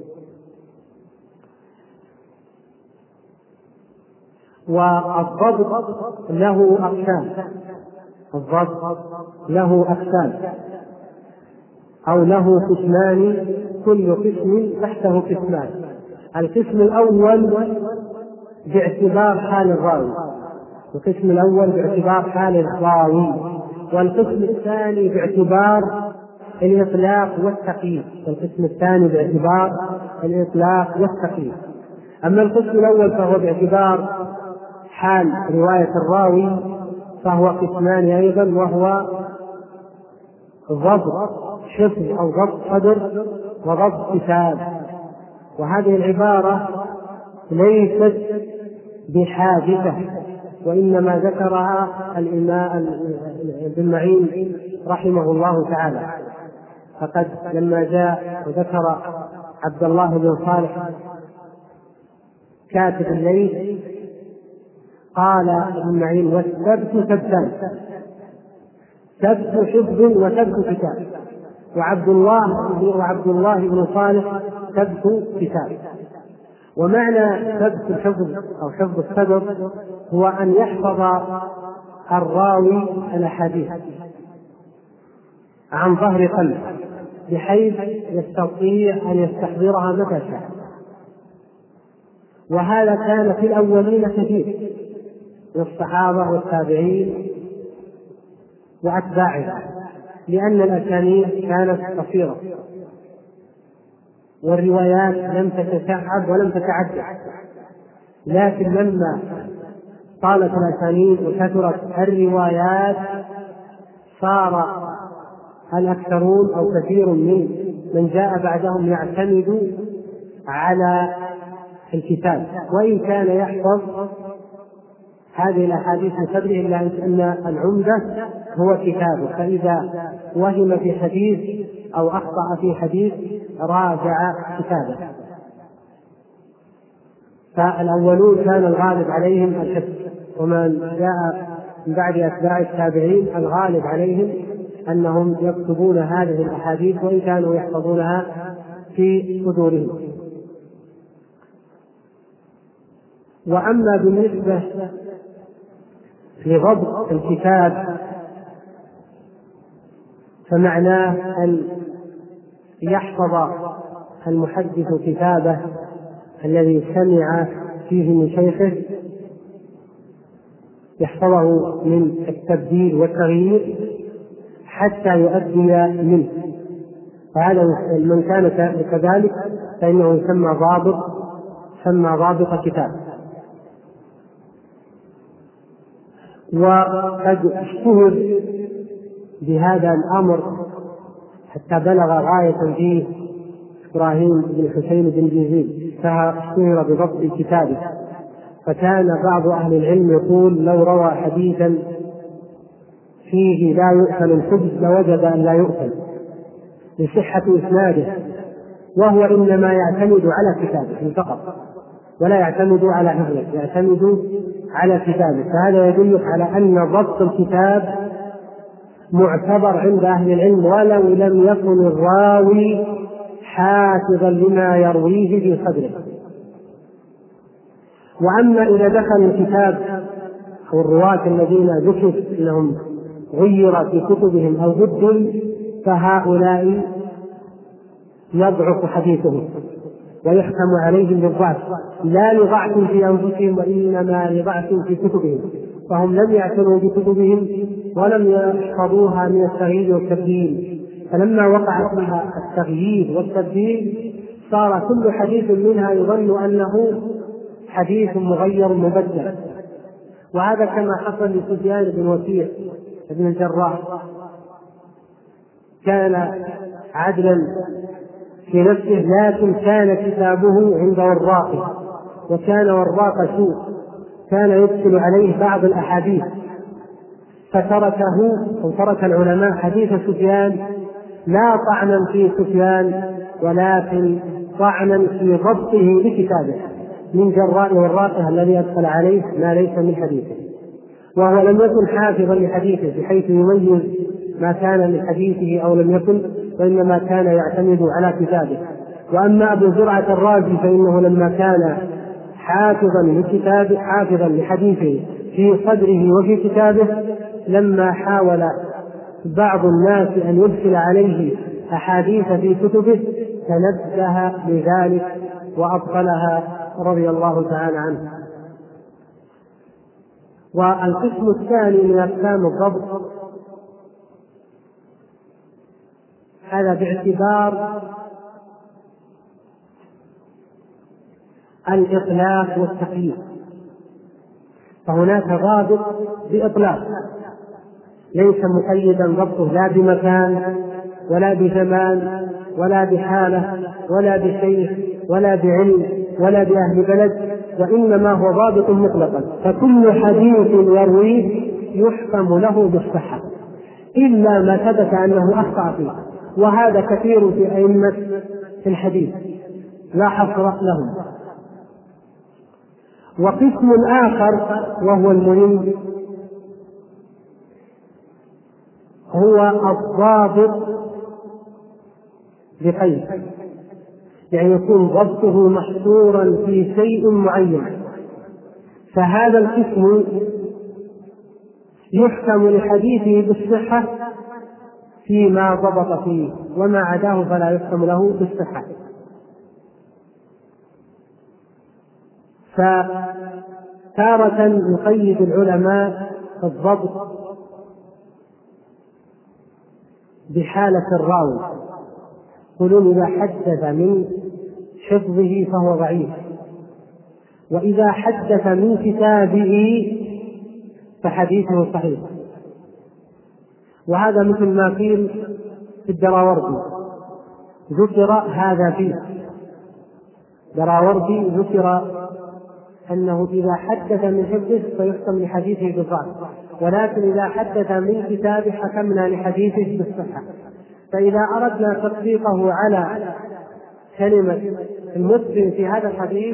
والضبط له أقسام، الضبط له أقسام أو له قسمان، كل قسم تحته قسمان. القسم الأول باعتبار حال الراوي، القسم الأول باعتبار حال الراوي، والقسم الثاني باعتبار الإطلاق والتقييد، والقسم الثاني باعتبار الإطلاق والتقييد. أما القسم الأول فهو باعتبار حال رواية الراوي، فهو قسمان أيضا، وهو ضبط حفظ أو ضبط صدر وضبط كتاب. وهذه العبارة ليست بحادثة، وإنما ذكرها الإمام ابن معين رحمه الله تعالى. فقد لما جاء وذكر عبد الله بن صالح كاتب الليل قال ابن معين: والسبت سبتان، سبت حفظ وسبت كتاب، وعبد الله وعبد الله بن صالح سبت كتاب. ومعنى سبت الحفظ أو حفظ الصدر هو أن يحفظ الراوي الأحاديث عن ظهر قلب بحيث يستطيع أن يستحضرها متى شاء. وهذا كان في الأولين كثير من الصحابة والتابعين وأتباعهم، لأن الأسانيد كانت قصيرة والروايات لم تتشعب ولم تتعدد. لكن لما طالت الأسانيد وكثرت الروايات صار الأكثرون أو كثير من من جاء بعدهم يعتمد على الكتاب، وإن كان يحفظ هذه الأحاديث من صدره، إلا أن العمدة هو كتابه، فإذا وهم في حديث أو أخطأ في حديث راجع كتابه. فالأولون كان الغالب عليهم الحفظ، ومن جاء من بعد أتباع التابعين الغالب عليهم أنهم يكتبون هذه الأحاديث وإن كانوا يحفظونها في صدورهم. وأما بالنسبة لضبط الكتاب فمعناه أن يحفظ المحدث كتابه الذي سمع فيه من شيخه، يحفظه من التبديل والتغيير حتى يؤدي منه. فهذا من كان كذلك فإنه يسمى ضابط سمى ضابط كتاب. وقد اشتهر بهذا الأمر حتى بلغ غاية فيه إبراهيم بن حسين بن جيزين، فاشتهر بضبط كتابه فكان بعض أهل العلم يقول لو روى حديثا فيه لا يؤكل الخبز لوجب أن لا يؤكل لصحة إسناده، وهو إنما يعتمد على كتابه فقط ولا يعتمد على حفظه، يعتمد على كتابه. فهذا يدل على أن ضبط الكتاب معتبر عند أهل العلم ولو لم يكن الراوي حافظا لما يرويه في صدره. وأما إذا دخل الكتاب أو الرواة الذين ذكر أنهم غير في كتبهم أو بدل، فهؤلاء يضعف حديثهم ويحكم عليهم بالضعف، لا لضعف في أنفسهم وإنما لضعف في كتبهم، فهم لم يعتنوا بكتبهم ولم يحفظوها من التغيير والتبديل، فلما وقع فيها التغيير والتبديل صار كل حديث منها يظن أنه حديث مغير مبدل. وهذا كما حصل لسفيان بن وكيع بن الجراح، كان عدلا في نفسه لكن كان كتابه عند وراقه، وكان وراق سوء، كان يدخل عليه بعض الأحاديث فتركه أو ترك العلماء حديث سفيان لا طعنا في سفيان ولكن طعنا في ضبطه لكتابه من جراء وراقه الذي أدخل عليه ما ليس من حديثه، وهو لم يكن حافظا لحديثه بحيث يميز ما كان من حديثه أو لم يكن، وإنما كان يعتمد على كتابه. وأما أبو زرعة الرازي فإنه لما كان حافظا لكتابه حافظا لحديثه في صدره وفي كتابه، لما حاول بعض الناس أن يدخل عليه أحاديث في كتبه تنبه لذلك وأبطلها رضي الله تعالى عنه. والقسم الثاني من أقسام الضبط هذا باعتبار الإطلاق والتقييد، فهناك ضابط بإطلاق ليس مقيدا ضبطه لا بمكان ولا بزمان ولا بحالة ولا بشيخ ولا بعلم ولا بأهل بلد، وإنما هو ضابط مطلقا، فكل حديث يرويه يحكم له بالصحة إلا ما ثبت أنه أخطأ فيه، وهذا كثير في أئمة الحديث لا حصر لهم. وقسم آخر وهو المهم هو الضابط بقيد، يعني يكون ضبطه محصورا في شيء معين، فهذا القسم يحكم لحديثه بالصحة فيما ضبط فيه، وما عداه فلا يحكم له بالصحة. فتارة يقيد العلماء الضبط بحالة الراوي، يقولون إذا حدث من حفظه فهو ضعيف، وإذا حدث من كتابه فحديثه صحيح. وهذا مثل ما قيل في الدراوردي، ذكر هذا فيه دراوردي ذكر أنه إذا حدث من حفظه فيحكم لحديثه بالضعف، ولكن إذا حدث من كتابه حكمنا لحديثه بالصحة. فإذا أردنا تطبيقه على كلمة المتقن في هذا الحديث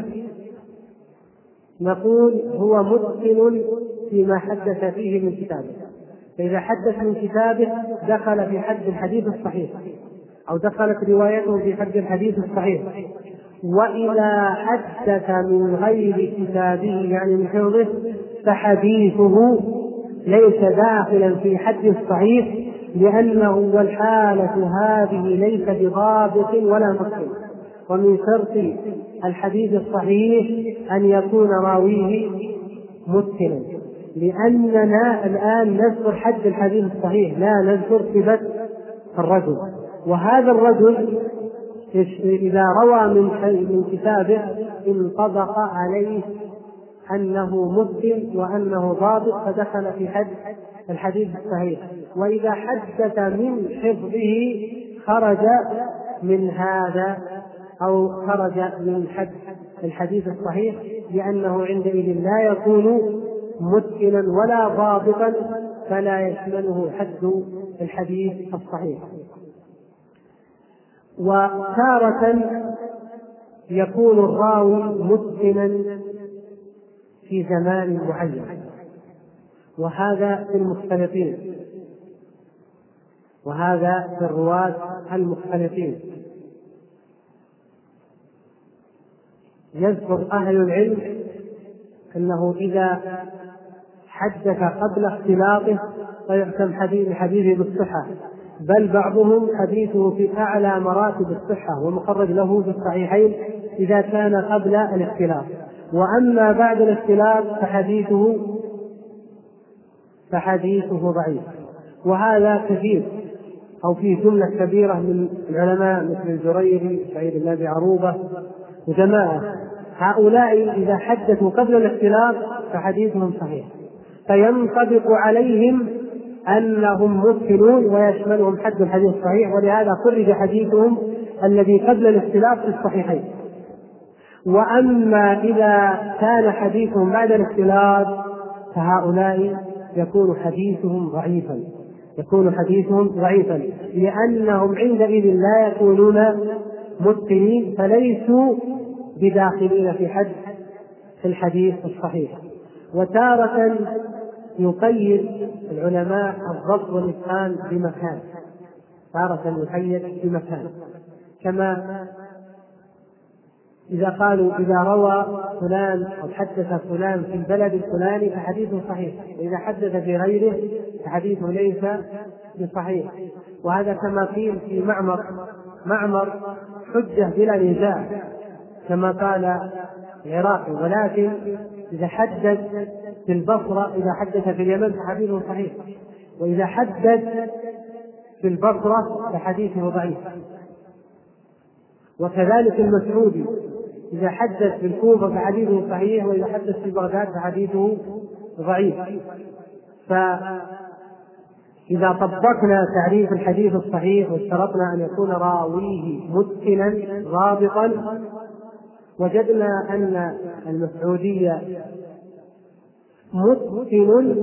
نقول هو متقن فيما حدث فيه من كتابه، فإذا حدث من كتابه دخل في حد الحديث الصحيح أو دخلت روايته في حد الحديث الصحيح. وإذا حدث من غير كتابه يعني من حفظه فحديثه ليس داخلا في حد الصحيح، لأنه والحالة هذه ليس بضابط ولا متقن. ومن شرط الحديث الصحيح أن يكون راويه متقنا، لأننا الآن نذكر حد الحديث الصحيح لا نذكر صفة الرجل، وهذا الرجل إذا روى من من كتابه انطبق عليه أنه متقن وأنه ضابط فدخل في حد الحديث الصحيح. وإذا حدث من حفظه خرج من هذا أو خرج من حد الحديث الصحيح لأنه عندئذ لا يكون متقنا ولا ضابطا، فلا يشمله حد الحديث الصحيح. وتارة يكون الراوي متقنا في زمان معين، وهذا في المختلطين، وهذا في الرواة المختلطين. يذكر أهل العلم أنه إذا حدث قبل اختلاطه فيحكم حديثه بالصحة، بل بعضهم حديثه في أعلى مراتب الصحة ومخرج له في الصحيحين إذا كان قبل الاختلاط، وأما بعد الاختلاط فحديثه فحديثه ضعيف. وهذا كثير، أو في جملة كبيرة من العلماء مثل الجريري، سعيد بن أبي عروبة وجماعة، هؤلاء إذا حدثوا قبل الاختلاط فحديثهم صحيح، فينطبق عليهم أنهم متقنون ويشملهم حد الحديث الصحيح، ولهذا خرج حديثهم الذي قبل الاختلاط في الصحيحين. وأما إذا كان حديثهم بعد الاختلاط فهؤلاء يكون حديثهم ضعيفا يكون حديثهم ضعيفا لأنهم عندئذ لا يكونون متقنين، فليسوا بداخلين في حد في الحديث الصحيح. وتارة يقيد العلماء الضبط والإتقان بمكان، تارة يقيد بمكان، كما إذا قالوا إذا روى فلان أو حدث فلان في البلد الفلاني فحديثه صحيح، وإذا حدث في غيره فحديثه ليس بصحيح. وهذا كما قيل في معمر معمر حجة بلا نزاع كما قال العراقي، ولكن إذا حدث في البصرة إذا حدث في اليمن فحديثه صحيح، وإذا حدث في البصرة فحديثه ضعيف. وكذلك المسعودي إذا حدث في الكوفة فحديثه صحيح، وإذا حدث في بغداد فحديثه ضعيف. فإذا طبقنا تعريف الحديث الصحيح واشترطنا أن يكون راويه متقنا ضابطا، وجدنا أن المسعودي متقن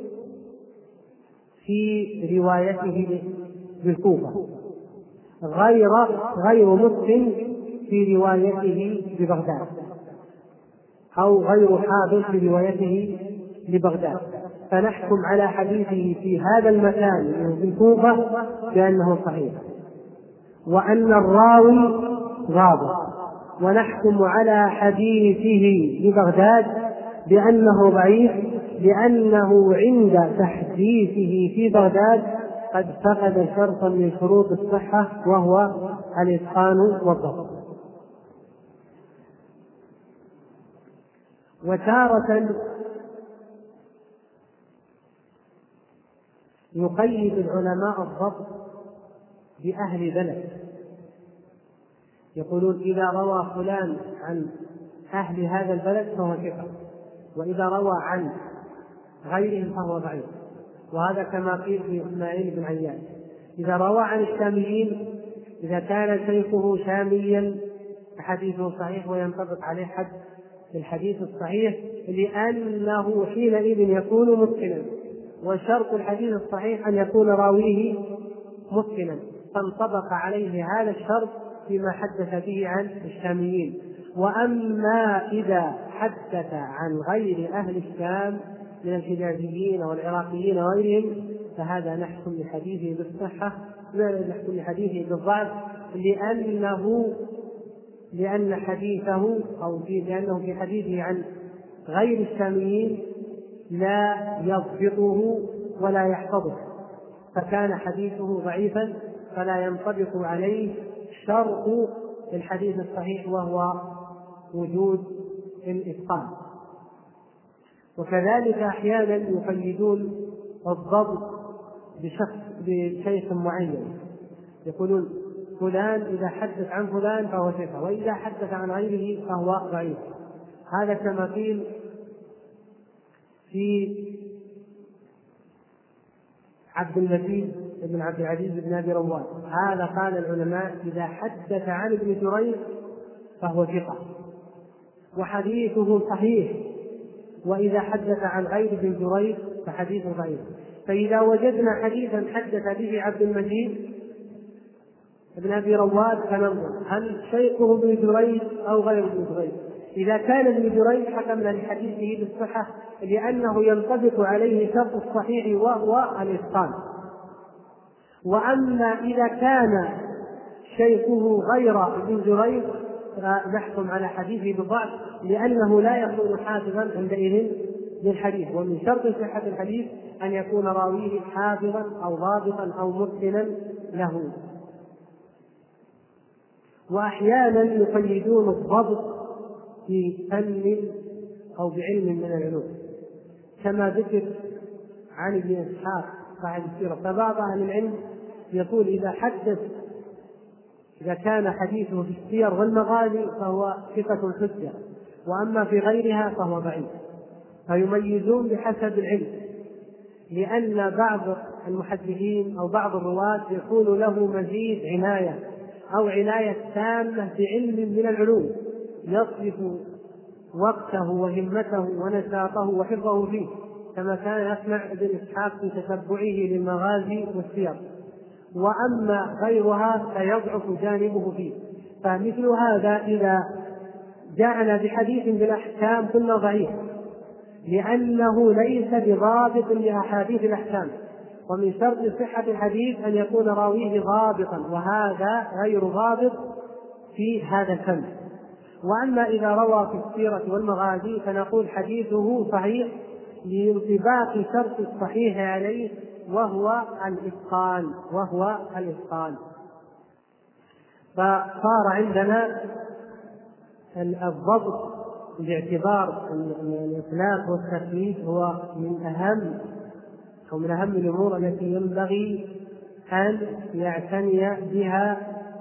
في روايته بالكوفة، غير غير متقن في روايته ببغداد، أو غير حاضر في روايته لبغداد، فنحكم على حديثه في هذا المكان في الكوفة بأنه صحيح، وأن الراوي ضابط، ونحكم على حديثه لبغداد بأنه ضعيف، لأنه عند تحديثه في بغداد قد فقد شرطا من شروط الصحة وهو الإتقان والضبط. وتارة يقيد العلماء الضبط بأهل بلد، يقولون إذا روى فلان عن أهل هذا البلد فهو ثقة، وإذا روى عن غيرهم فهو ضعيف. وهذا كما قيل في إسماعيل بن عياش، إذا روى عن الشاميين إذا كان شيخه شاميا فحديثه صحيح وينطبق عليه حد الحديث الصحيح، لأنه حينئذ يكون متقنا، وشرط الحديث الصحيح أن يكون راويه متقنا، فانطبق عليه هذا الشرط فيما حدث به عن الشاميين. وأما إذا حدث عن غير أهل الشام من الحجازيين والعراقيين وغيرهم فهذا نحكم لحديثه بالصحة لا نحكم لحديثه بالضعف، لأنه لأن حديثه أو في لأنه في حديثه عن غير الشاميين لا يضبطه ولا يحفظه، فكان حديثه ضعيفا فلا ينطبق عليه شرط الحديث الصحيح وهو وجود الإتقان. وكذلك أحيانا يقيدون الضبط بشخص بشيخ معين، يقولون فلان إذا حدث عن فلان فهو ثقة، وإذا حدث عن غيره فهو ضعيف. هذا كما قيل في عبد المجيد بن عبد العزيز بن أبي رواد، هذا قال العلماء إذا حدث عن ابن جريج فهو ثقة، وحديثه صحيح، وإذا حدث عن غير ابن جريج فحديثه ضعيف. فإذا وجدنا حديثا حدث به عبد المجيد ابن أبي رواد فننظر هل شيخه ابن جريج أو غير ابن جريج. إذا كان ابن جريج حكمنا لحديثه بالصحة لأنه ينطبق عليه شرط الصحيح وهو الإتقان. وأما إذا كان شيخه غير ابن جريج فنحكم على حديثه بالضعف لأنه لا يكون حافظا عندئذ للحديث. ومن شرط صحة الحديث أن يكون راويه حافظا أو ضابطا أو مرسلا له. وأحيانا يقيدون الضبط في فن أو بعلم من العلوم كما ذكر عن ابن إسحاق صاحب السيرة. فبعض أهل العلم يقول إذا حدث إذا كان حديثه في السير والمغازي فهو ثقة حجة، وأما في غيرها فهو ضعيف. فيميزون بحسب العلم، لأن بعض المحدثين أو بعض الرواة يكون له مزيد عناية أو عناية تامة بعلم من العلوم يصرف وقته وهمته ونشاطه وحفظه فيه، كما كان يصنع ابن إسحاق في تتبعه للمغازي والسير. وأما غيرها فيضعف جانبه فيه. فمثل هذا إذا جاءنا بحديث بالأحكام قلنا ضعيف لأنه ليس بضابط لأحاديث الأحكام. ومن شرط صحة الحديث أن يكون راويه ضابطا، وهذا غير ضابط في هذا الفن. وأما إذا روى في السيرة والمغازي فنقول حديثه صحيح لانطباق شرط الصحيح عليه وهو الإتقان وهو الإتقان. فصار عندنا الضبط باعتبار الإطلاق والتثبيت هو من أهم أو من أهم الأمور التي ينبغي أن يعتني بها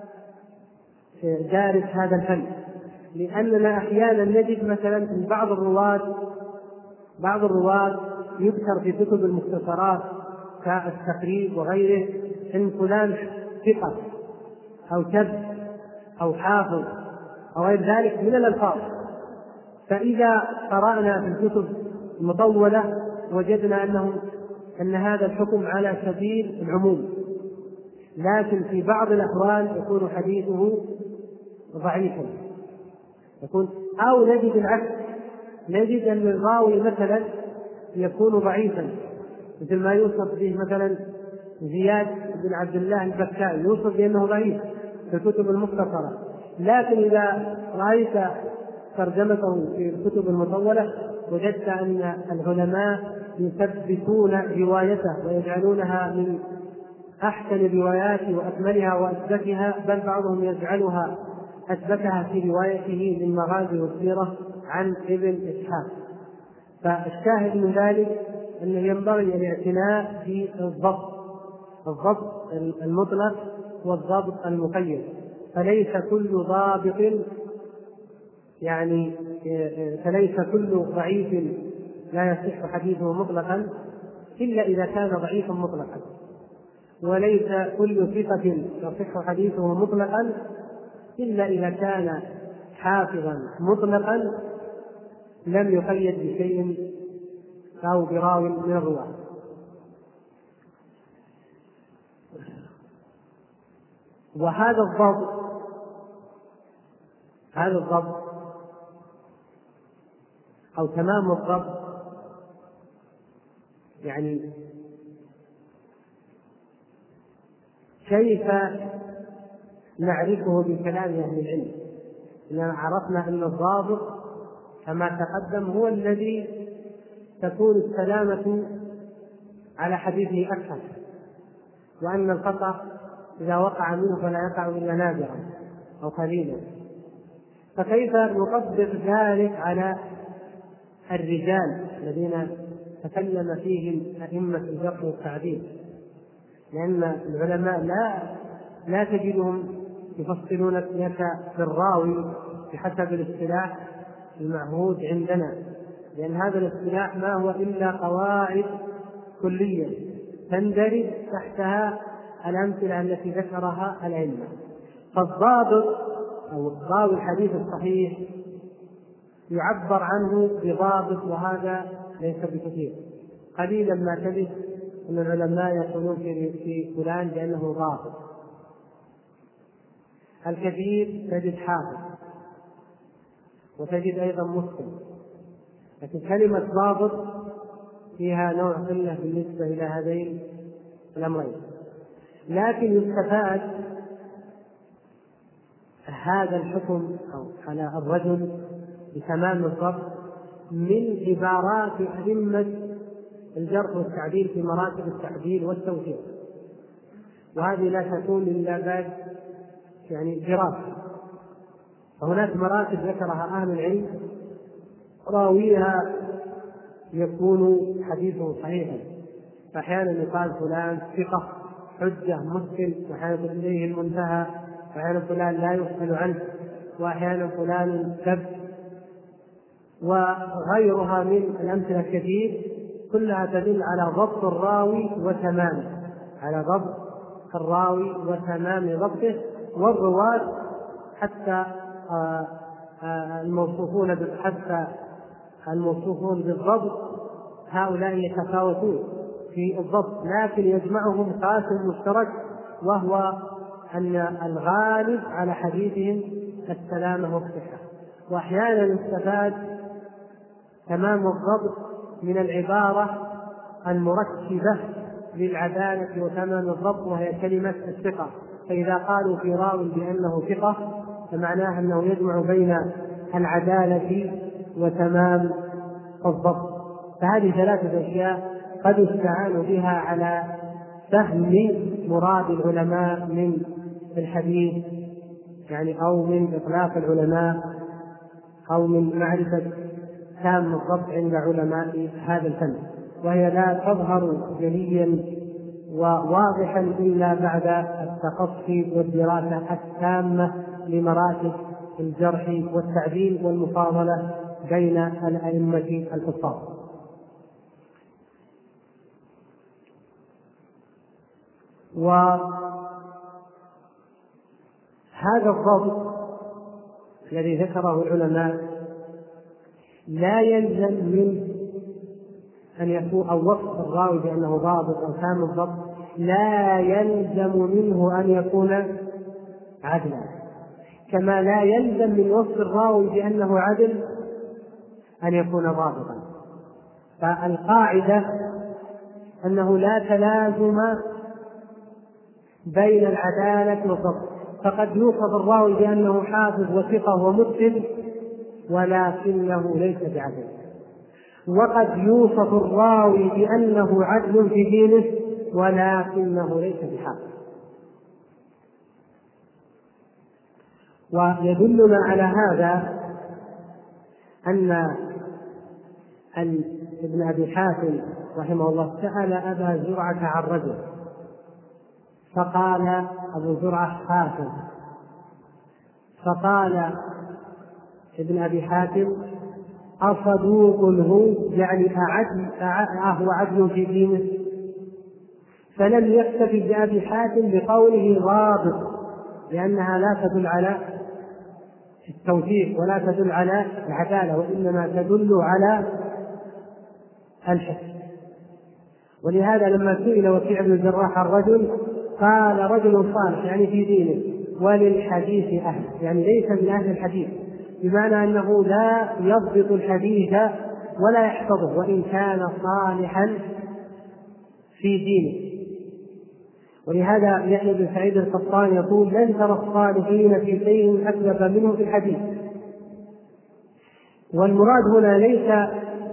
دارس هذا الفن. لأننا أحيانا نجد مثلا من بعض الرواة بعض الرواة يذكر في كتب المختصرات كالتقريب وغيره إن فلان ثقة أو شذ أو حافظ أو غير ذلك من الألفاظ. فإذا قرأنا في الكتب المطولة وجدنا أنه أن هذا الحكم على سبيل العموم، لكن في بعض الأحوال يكون حديثه ضعيفا يكون أو نجد العكس، نجد أن الراوي مثلا يكون ضعيفا مثل ما يوصف به مثلا زياد بن عبد الله البكائي يوصف بأنه ضعيف في الكتب المختصرة. لكن إذا رأيت ترجمته في الكتب المطولة وجدت أن العلماء يثبتون روايته ويجعلونها من أحسن الروايات وأكملها وأثبتها، بل بعضهم يجعلها أثبتها في روايته للمغازي والسيرة عن ابن إسحاق. فالشاهد من ذلك أنه ينبغي الاعتناء بالضبط، الضبط المطلق والضبط المقيد. فليس كل ضابط يعني فليس كل ضعيف لا يصح حديثه مطلقا إلا إذا كان ضعيفا مطلقا، وليس كل ثقة يصح حديثه مطلقا إلا إذا كان حافظا مطلقا لم يقيد بشيء أو براو من الرواة. وهذا الضبط هذا الضبط أو تمام الضبط يعني كيف نعرفه بكلام أهل العلم؟ إننا عرفنا أن الضابط كما تقدم هو الذي تكون السلامة على حديثه أكثر، وأن الخطأ إذا وقع منه فلا يقع إلا نادرا أو قليلا. فكيف نطبق ذلك على الرجال الذين تكلم فيهم أئمة الجرح والتعديل؟ لأن العلماء لا لا تجدهم يفصلون لك في الراوي بحسب الاصطلاح المعهود عندنا، لأن هذا الاصطلاح ما هو إلا قواعد كلية تندرج تحتها الأمثلة التي ذكرها العلماء. فالضابط أو ضابط الحديث الصحيح يعبر عنه بضابط، وهذا ليس بكثير. قليلا ما تجد أن العلماء يقولون في فلان بأنه ضابط، الكثير تجد حافظ وتجد أيضا مسلم، لكن كلمة ضابط فيها نوع قلة بالنسبة إلى هذين الأمرين. لكن يستفاد هذا الحكم أو على الرجل بتمام الضبط من عبارات أئمة الجرح والتعديل في مراتب التعديل والتوثيق، وهذه لا تكون إلا بعد يعني دراسة. فهناك مراتب ذكرها أهل العلم راويها يكون حديثه صحيحا، فأحيانا يقال فلان ثقة حجة مسلم، وأحيانا إليه المنتهى، وأحيانا فلان لا يسأل عنه، وأحيانا فلان كذب، وغيرها من الأمثلة الكثير، كلها تدل على ضبط الراوي وتمامه، على ضبط الراوي وتمام ضبطه. والرواة حتى الموصوفون حتى الموصوفون بالضبط هؤلاء يتفاوتون في الضبط، لكن يجمعهم قاسم مشترك، وهو أن الغالب على حديثهم السلامة والصحة. وأحيانا يستفاد تمام الضبط من العبارة المركبة للعدالة وتمام الضبط، وهي كلمة الثقة. فإذا قالوا في راوي بأنه ثقة فمعناه أنه يجمع بين العدالة وتمام الضبط. فهذه ثلاثة أشياء قد استعانوا بها على فهم مراد العلماء من الحديث، يعني أو من إطلاق العلماء أو من معرفة تام الضبط عند علماء هذا الفن، وهي لا تظهر جليا وواضحا إلا بعد التقصي والدراسة التامة لمراتب الجرح والتعديل والمفاضلة بين الأئمة الحفاظ. وهذا الضبط الذي ذكره العلماء لا يلزم من أن يكون أو وصف الراوي بأنه ضابط أو تام الضبط لا يلزم منه أن يكون عدلا، كما لا يلزم من وصف الراوي بأنه عدل أن يكون ضابطا. فالقاعدة أنه لا تلازم بين العدالة والضبط، فقد يوصف الراوي بأنه حافظ وثقة ومتقن ولكنه ليس بعدل، وقد يوصف الراوي بأنه عدل في دينه ولكنه ليس بحافظ. ويدلنا على هذا أن ابن أبي حاتم رحمه الله سأل أبا زرعة عن رجل، فقال أبو زرعة حافظ، فقال ابن أبي حاتم أصدوق هو، يعني أعدل أهو عدل في دينه؟ فلم يكتفي بأبي حاتم بقوله ضابط، لأنها لا تدل على التوثيق ولا تدل على العدالة، وإنما تدل على الحفظ. ولهذا لما سئل وكيع بن الجراح الرجل قال رجل صالح يعني في دينه وللحديث أهل، يعني ليس من أهل الحديث، بمعنى أنه لا يضبط الحديث ولا يحفظه وإن كان صالحا في دينه. ولهذا يحيى بن سعيد القطان يقول لن ترى الصالحين في شيء أكذب منه في الحديث. والمراد هنا ليس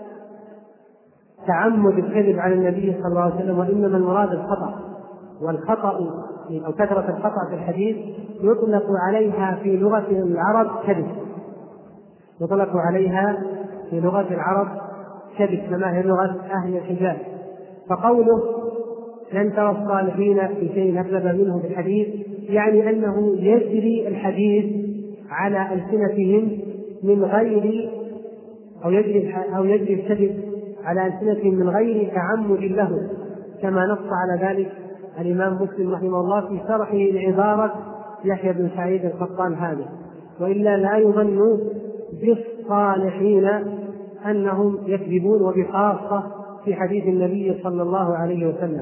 تعمد الكذب على النبي صلى الله عليه وسلم، وإنما المراد الخطأ، والخطأ أو كثرة الخطأ في الحديث يطلق عليها في لغة العرب كذب، يطلق عليها في لغة العرب كذب كما هي لغة أهل الحجاز. فقوله لن ترى الصالحين في شيء أكذب منه في الحديث يعني أنه يجري الحديث على ألسنتهم من غير أو يجري أو يجري الكذب على ألسنتهم من غير تعمد له، كما نص على ذلك الإمام مسلم رحمه الله في شرحه لعبارة يحيى بن سعيد القطان هذا. وإلا لا يظن الصالحين أنهم يكذبون، وبخاصة في حديث النبي صلى الله عليه وسلم،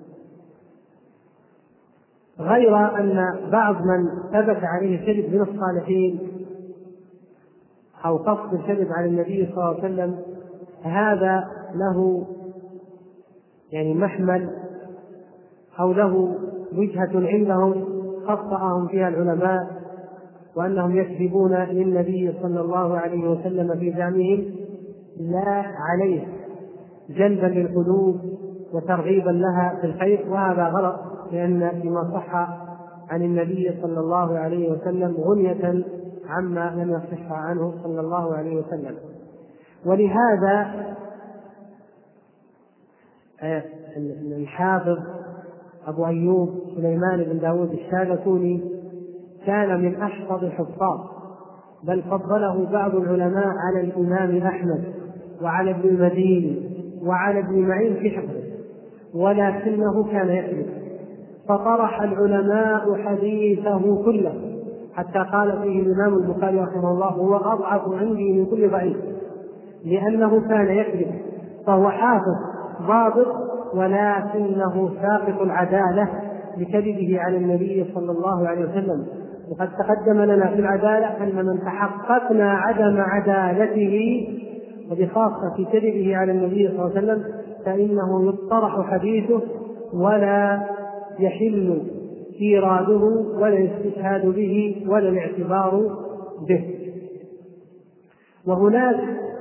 غير أن بعض من ثبت عليه الكذب من الصالحين أو قصد الكذب على النبي صلى الله عليه وسلم هذا له يعني محمل أو له وجهة عندهم خطأهم فيها العلماء، وأنهم يكذبون للنبي صلى الله عليه وسلم في زعمهم لا عليه جلبا للقلوب وترغيبا لها في الخير، وهذا غلط، لأن فيما صح عن النبي صلى الله عليه وسلم غنية عما لم يصح عنه صلى الله عليه وسلم. ولهذا الحافظ أبو أيوب سليمان بن داود الشاذكوني كان من أحفظ الحفاظ، بل فضله بعض العلماء على الإمام أحمد وعلى ابن المديني وعلى ابن معين في حفظه، ولكنه كان يكذب، فطرح العلماء حديثه كله، حتى قال فيه الإمام البخاري رحمه الله هو أضعف عندي من كل ضعيف، لأنه كان يكذب، فهو حافظ ضابط ولكنه ساقط العدالة بكذبه على النبي صلى الله عليه وسلم. وقد تقدم لنا في العدالة أن من تحققنا عدم عدالته وبخاصة في كذبه على النبي صلى الله عليه وسلم فإنه يطرح حديثه ولا يحل إيراده ولا الاستشهاد به ولا الاعتبار به. وهناك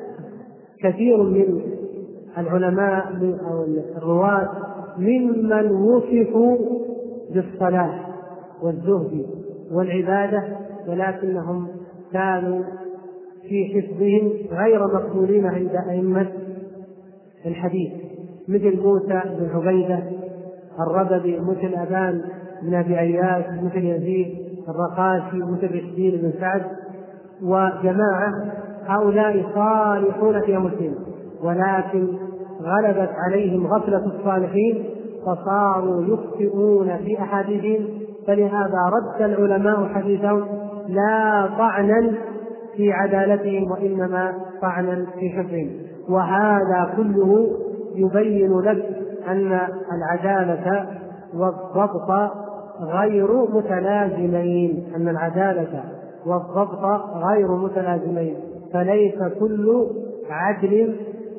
كثير من العلماء أو الرواة ممن وصفوا بالصلاة والزهد والعبادة، ولكنهم كانوا في حفظهم غير مقبولين عند أئمة الحديث، مثل موسى بن عبيدة الرببي، مثل أبان بن أبي عياش، مثل يزيد الرقاشي، مثل رشدين بن سعد وجماعة، هؤلاء صالحون في أمرهم، ولكن غلبت عليهم غفلة الصالحين فصاروا يخطئون في أحاديثهم، فلهذا رد العلماء حديثهم لا طعنا في عدالتهم وإنما طعنا في حفظهم. وهذا كله يبين لك أن العدالة والضبط غير متلازمين، أن العدالة والضبط غير متلازمين، فليس كل عدل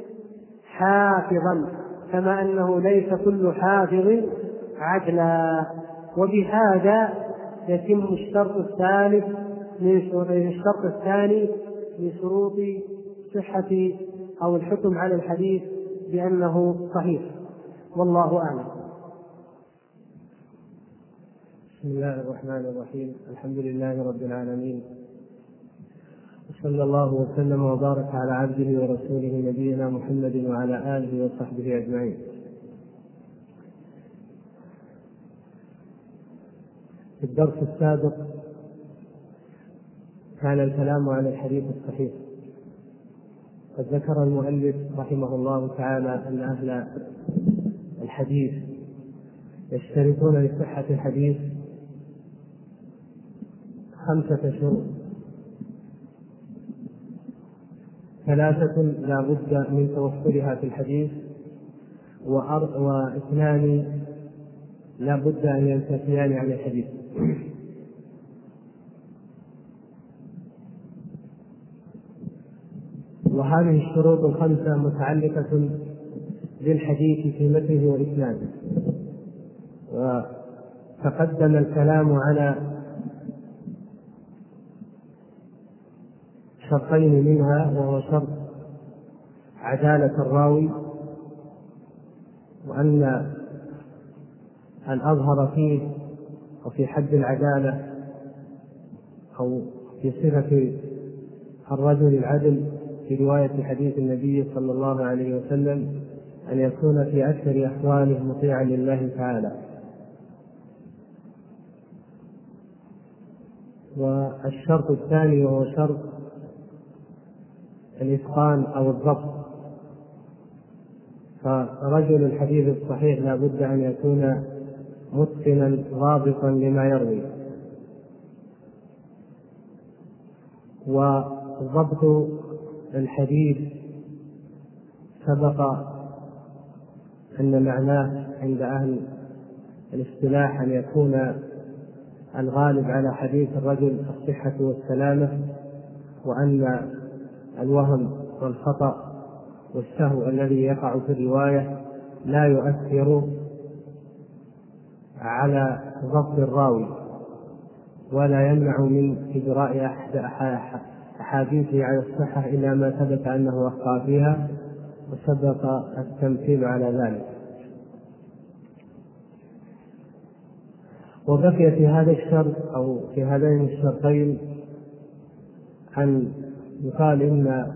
حافظا كما أنه ليس كل حافظ عدلا. وبهذا يتم الشرط الثالث من الشرط الثاني من شروط صحة أو الحكم على الحديث بأنه صحيح، والله أعلم. بسم الله الرحمن الرحيم، الحمد لله رب العالمين، وصلى الله وسلم وبارك على عبده ورسوله نبينا محمد وعلى آله وصحبه أجمعين. في الدرس السابق كان الكلام على الحديث الصحيح، قد ذكر المؤلف رحمه الله تعالى أن أهل الحديث يشترطون لصحة الحديث خمسة شروط: ثلاثة لا بد من توفرها في الحديث، واثنان لا بد أن ينتفيان عن الحديث. وهذه الشروط الخمسة متعلقة بالحديث في متنه وإسناده. وتقدم الكلام على شرطين منها، وهو شرط عدالة الراوي، وأن الأظهر فيه وفي حد العدالة أو في صفة الرجل العدل في رواية حديث النبي صلى الله عليه وسلم أن يكون في أكثر أحواله مطيعا لله تعالى. والشرط الثاني وهو شرط الإتقان أو الضبط، فرجل الحديث الصحيح لا بد أن يكون متقنا ضابطا لما يروي. والضبط الحديث سبق أن معناه عند أهل الاصطلاح أن يكون الغالب على حديث الرجل الصحة والسلامة، وأن الوهم والخطأ والسهو الذي يقع في الرواية لا يؤثر على ضبط الراوي ولا يمنع من إجراء أحاديثه على الصحة إلا ما ثبت أنه أخطأ فيها، وسبق التمثيل على ذلك. وبقي في هذا الشرط أو في هذين الشرطين أن يقال إن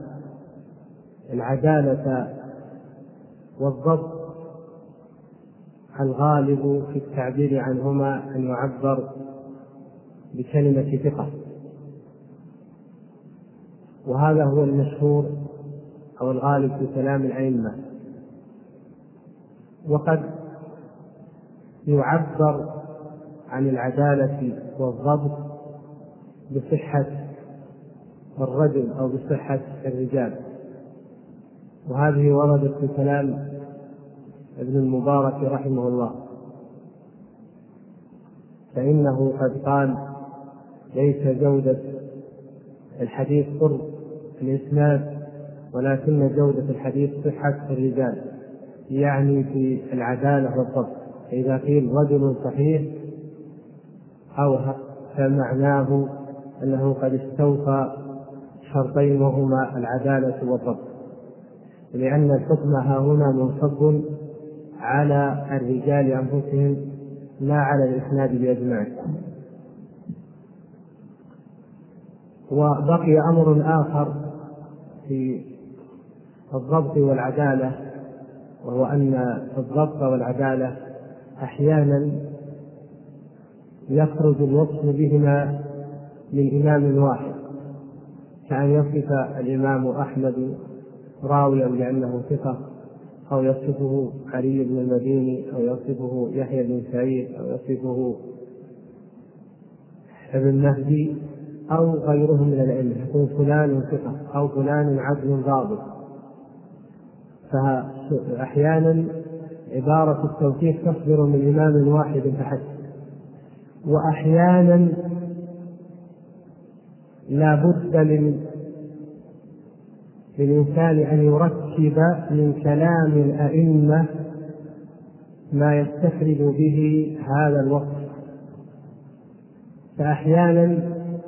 العدالة والضبط الغالب في التعبير عنهما أن يعبر بكلمة ثقة، وهذا هو المشهور أو الغالب في كلام الأئمة. وقد يعبر عن العدالة والضبط بصحة الرجل أو بصحة الرجال، وهذه وردت في كلام ابن المبارك رحمه الله، فإنه قد قال: ليس جودة الحديث قرب الإسناد ولكن جودة الحديث صحة الرجال، يعني في العدالة والضبط. فإذا قيل رجل صحيح أو فمعناه أنه قد استوفى شرطين وهما العدالة والضبط، لأن الحكم ها هنا منصب على الرجال أنفسهم لا على الإسناد بأجمعه. وبقي أمر آخر في الضبط والعدالة، وهو أن الضبط والعدالة أحيانا يخرج الوصف بهما من إمام واحد، كأن يصف الإمام أحمد راويا بأنه ثقة، أو يصفه علي بن المديني، أو يصفه يحيى بن سعيد، أو يصفه ابن مهدي، أو غيرهم من العلم، يكون فلان ثقة أو فلان عدل ضابط. فأحيانا عبارة التوثيق تصدر من إمام واحد فحسب، وأحيانا لا بد من للإنسان أن يركب من كلام الأئمة ما يستخرج به هذا الوصف. فأحيانا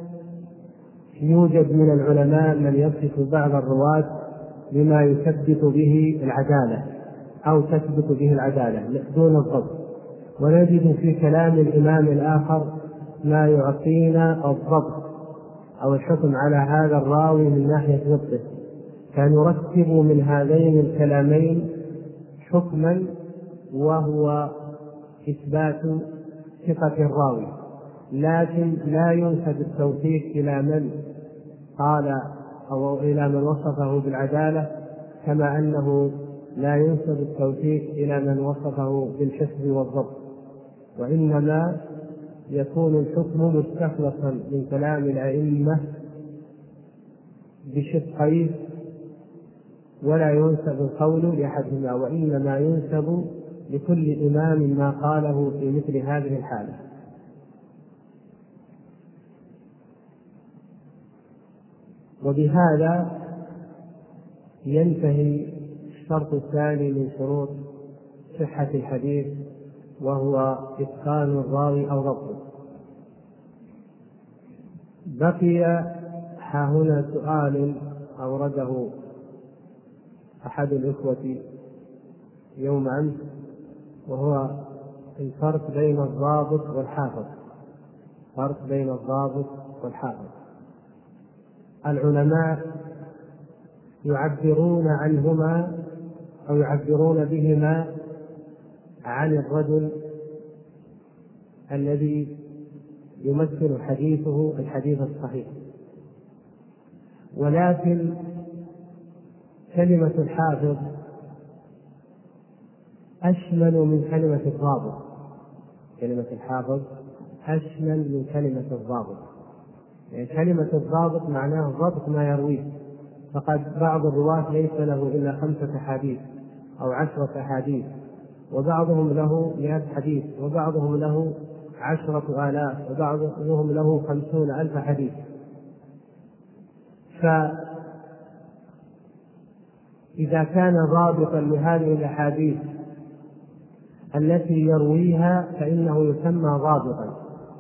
يوجد من العلماء من يصف بعض الرواة بما يثبت به العدالة أو تثبت به العدالة دون الضبط، ونجد في كلام الإمام الآخر ما يعطينا الضبط أو الحكم على هذا الراوي من ناحية ضبطه، كان يرتب من هذين الكلامين حكما وهو إثبات ثقة الراوي، لكن لا ينسب التوثيق إلى من قال أو إلى من وصفه بالعدالة، كما أنه لا ينسب التوثيق إلى من وصفه بالحفظ والضبط، وإنما يكون الحكم مستخلصا من كلام الأئمة بشقين، ولا ينسب القول لأحدهما، وإنما ينسب لكل إمام ما قاله في مثل هذه الحالة. وبهذا ينتهي الشرط الثاني من شروط صحة الحديث، وهو إتقان الراوي أو ضبطه. بقي ها هنا سؤال أورده أحد الإخوة يوم أمس، وهو الفرق بين الضابط والحافظ. فرق بين الضابط والحافظ. العلماء يعبرون عنهما أو يعبرون بهما عن الرجل الذي يمثل حديثه الحديث الصحيح، ولكن كلمة الحافظ أشمل من كلمة الضابط. كلمة الحافظ أشمل من كلمة الضابط، يعني كلمة الضابط معناه ضبط ما يرويه، فقد بعض الرواة ليس له إلا خمسة أحاديث أو عشرة أحاديث، وبعضهم له مئة حديث، وبعضهم له عشرة آلاف، وبعضهم له خمسون ألف حديث. فإذا كان ضابطا لهذه الأحاديث التي يرويها فإنه يسمى ضابطا.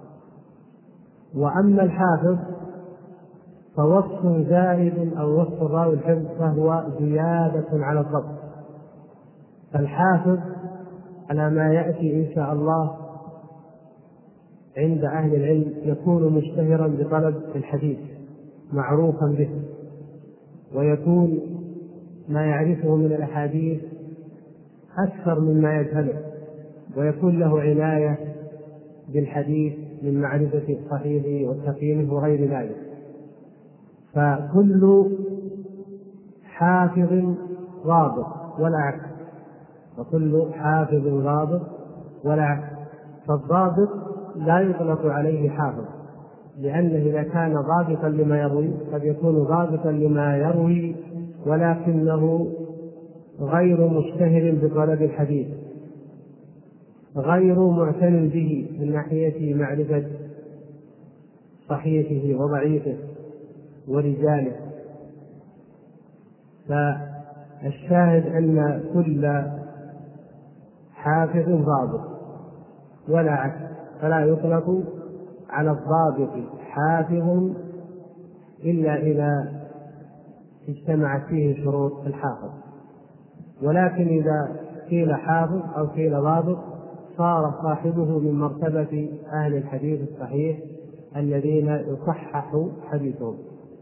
وأما الحافظ فوصف زائد أو وصف الراوي الحفظ فهو زيادة على الضبط. فالحافظ على ما يأتي إن شاء الله عند أهل العلم يكون مشتهرا بطلب الحديث معروفا به، ويكون ما يعرفه من الأحاديث أكثر مما يجهله، ويكون له عناية بالحديث من معرفة صحيحه وتقييمه وغير ذلك. فكل حافظ ضابط ولا عكس، وكل حافظ ضابط ولا عكس. فالضابط لا يطلق عليه حافظ، لأنه إذا كان ضابطا لما يروي قد يكون ضابطا لما يروي ولكنه غير مشتهر بطلب الحديث، غير معتن به من ناحية معرفة صحيحه وضعيفه ورجاله. فالشاهد أن كل حافظ ضابط ولا عكس، فلا يطلق على الضابط حافظ إلا إذا اجتمعت فيه شروط الحافظ. ولكن إذا قيل حافظ أو قيل ضابط صار صاحبه من مرتبة أهل الحديث الصحيح الذين يصحح حديثهم.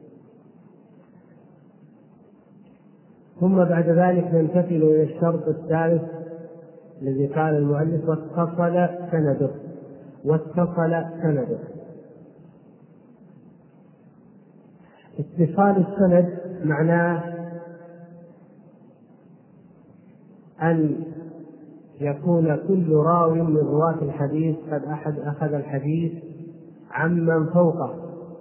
ثم بعد ذلك ننتقل إلى الشرط الثالث الذي قال المؤلف واتصل سنده. واتصل سنده اتصال السند معناه أن يكون كل راو من رواة الحديث قد أحد أخذ الحديث عمن فوقه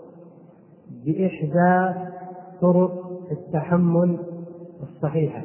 بإحدى طرق التحمل الصحيحة.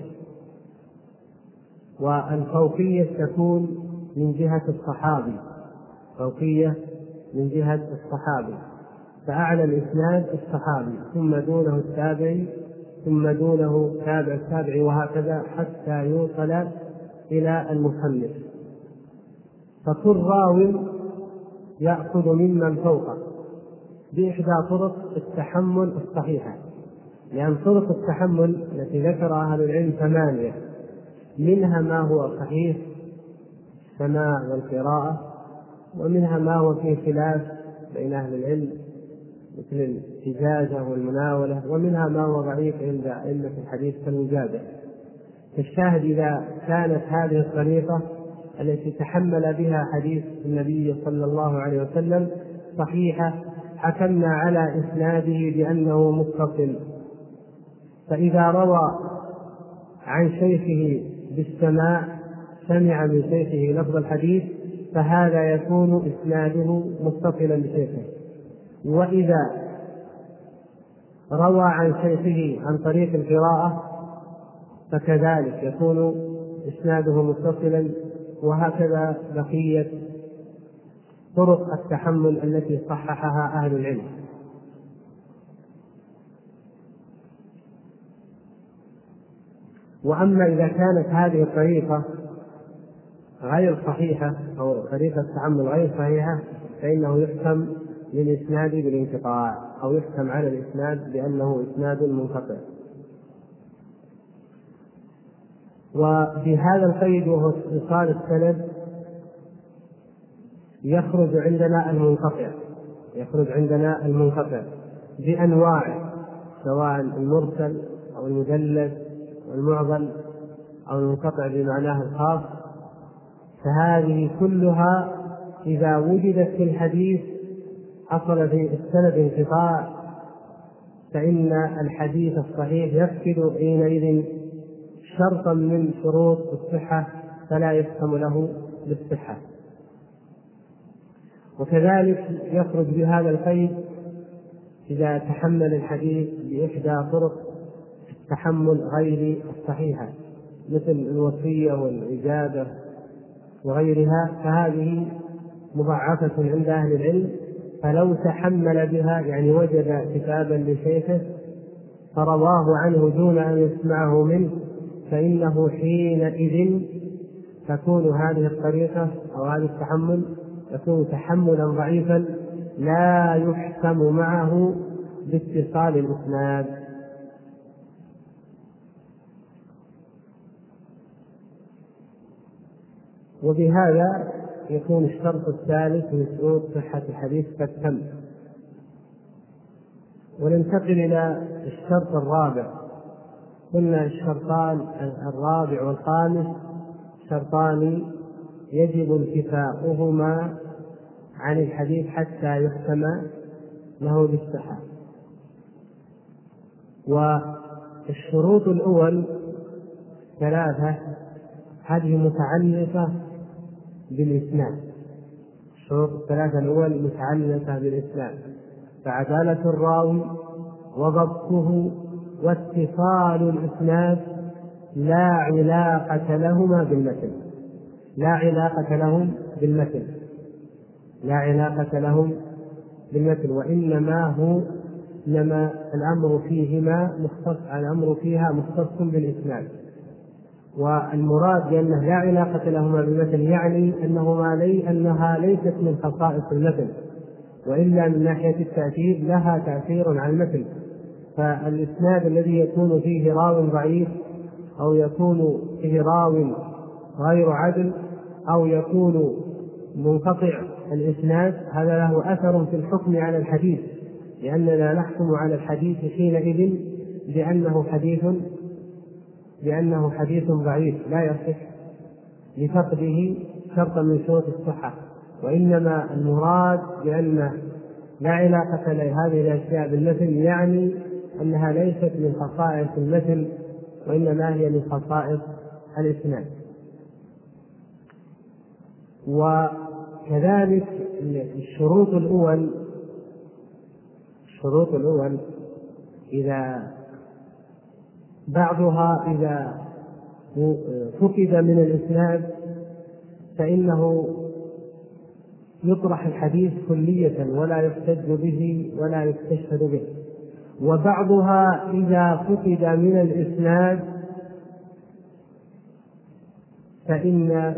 والفوقية تكون من جهة الصحابي، فوقية من جهة الصحابي، فأعلى الإسناد الصحابي، ثم دونه التابعي، ثم دونه تابع التابعي، وهكذا حتى يوصل إلى المصنف. فكل راو يأخذ ممن فوقه بإحدى طرق التحمل الصحيحة، لأن طرق التحمل التي ذكرها أهل العلم ثمانية، منها ما هو صحيح السماع والقراءة، ومنها ما هو فيه خلاف بين أهل العلم مثل الإجازة والمناولة، ومنها ما هو ضعيف عند أئمة الحديث كالوجادة. الشاهد إذا كانت هذه الطريقة التي تحمل بها حديث النبي صلى الله عليه وسلم صحيحة حكمنا على إسناده بأنه متصل. فإذا روى عن شيخه بالسماع، سمع من شيخه لفظ الحديث، فهذا يكون إسناده متصلا بشيخه. وإذا روى عن شيخه عن طريق القراءة فكذلك يكون إسناده متصلا، وهكذا بقية طرق التحمل التي صححها أهل العلم. وأما إذا كانت هذه الطريقة غير صحيحة أو طريقة التحمل غير صحيحة فإنه يحكم للإسناد بالانقطاع، أو يحكم على الإسناد بأنه إسناد منقطع. وفي هذا القيد وهو اتصال السند يخرج عندنا المنقطع يخرج عندنا المنقطع بأنواع، سواء المرسل أو المدلس أو المعضل أو المنقطع بمعناه الخاص. فهذه كلها إذا وجدت في الحديث حصل في السند انقطاع، فإن الحديث الصحيح يفقد حينئذ شرطا من شروط الصحة، فلا يحكم له بالصحة. وكذلك يخرج بهذا القيد إذا تحمل الحديث بإحدى طرق تحمل غير الصحيحة مثل الوصية والإجابة وغيرها، فهذه مضاعفة عند أهل العلم. فلو تحمل بها يعني وجد كتابا لشيخه فرواه عنه دون أن يسمعه منه، فإنه حينئذ تكون هذه الطريقة أو هذا التحمل يكون تحملا ضعيفا لا يحكم معه باتصال الإسناد. وبهذا يكون الشرط الثالث من شروط صحة الحديث قد تم. وننتقل إلى الشرط الرابع. قلنا الشرطان الرابع والخامس شرطان يجب انتفاؤهما عن الحديث حتى يحكم له بالصحة. والشروط الأول ثلاثة، هذه متعلقة بالإسناد. الشروط الثلاثة الأول متعلقة بالإسناد، فعدالة الراوي وضبطه واتصال الإسناد لا علاقة لهما بالمتن لا علاقة لهم بالمتن لا علاقة لهم بالمتن وإنما هو لما الأمر فيهما مختص الأمر فيها مختص بالإسناد. والمراد بأنه لا علاقة لهما بالمتن يعني أنهما لي أنها ليست من خصائص المتن، وإلا من ناحية التأثير لها تأثير على المتن. فالإسناد الذي يكون فيه راو ضعيف أو يكون فيه راو غير عدل أو يكون منقطع الإسناد هذا له أثر في الحكم على الحديث، لأننا نحكم على الحديث حينئذ بأنه حديث بأنه حديث ضعيف لا يصح لفقده شرطا من شروط الصحة. وإنما المراد بأن لا علاقة لهذه الأشياء بالمتن يعني أنها ليست من خصائص المتن وإنما هي من خصائص الإسناد. وكذلك الشروط الأول الشروط الأول إذا بعضها إذا فقد من الإسناد فإنه يطرح الحديث كلية ولا يحتج به ولا يستشهد به، وبعضها إذا فقد من الإسناد فإن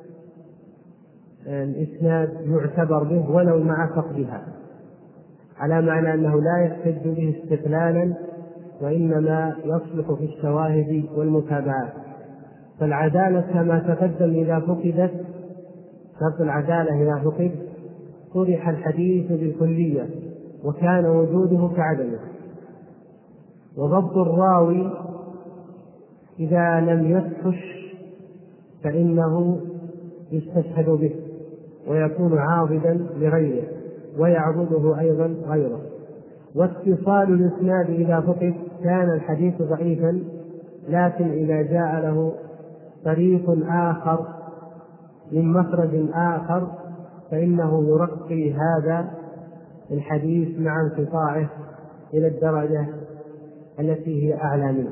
الإسناد يعتبر به ولو مع فقدها، على معنى أنه لا يحتج به استقلالا وإنما يصلح في الشواهد والمتابعات. فالعدالة كما تقدم إذا فقدت شرط العدالة إذا فقد طرح الحديث بالكلية وكان وجوده كعدمه. وضبط الراوي إذا لم يفحش فإنه يستشهد به ويكون عاضدا لغيره ويعضده أيضا غيره. واتصال الإسناد إذا فقد كان الحديث ضعيفا لكن إذا جاء له طريق آخر من مخرج آخر فإنه يرقي هذا الحديث مع انقطاعه إلى الدرجة التي هي أعلى منه.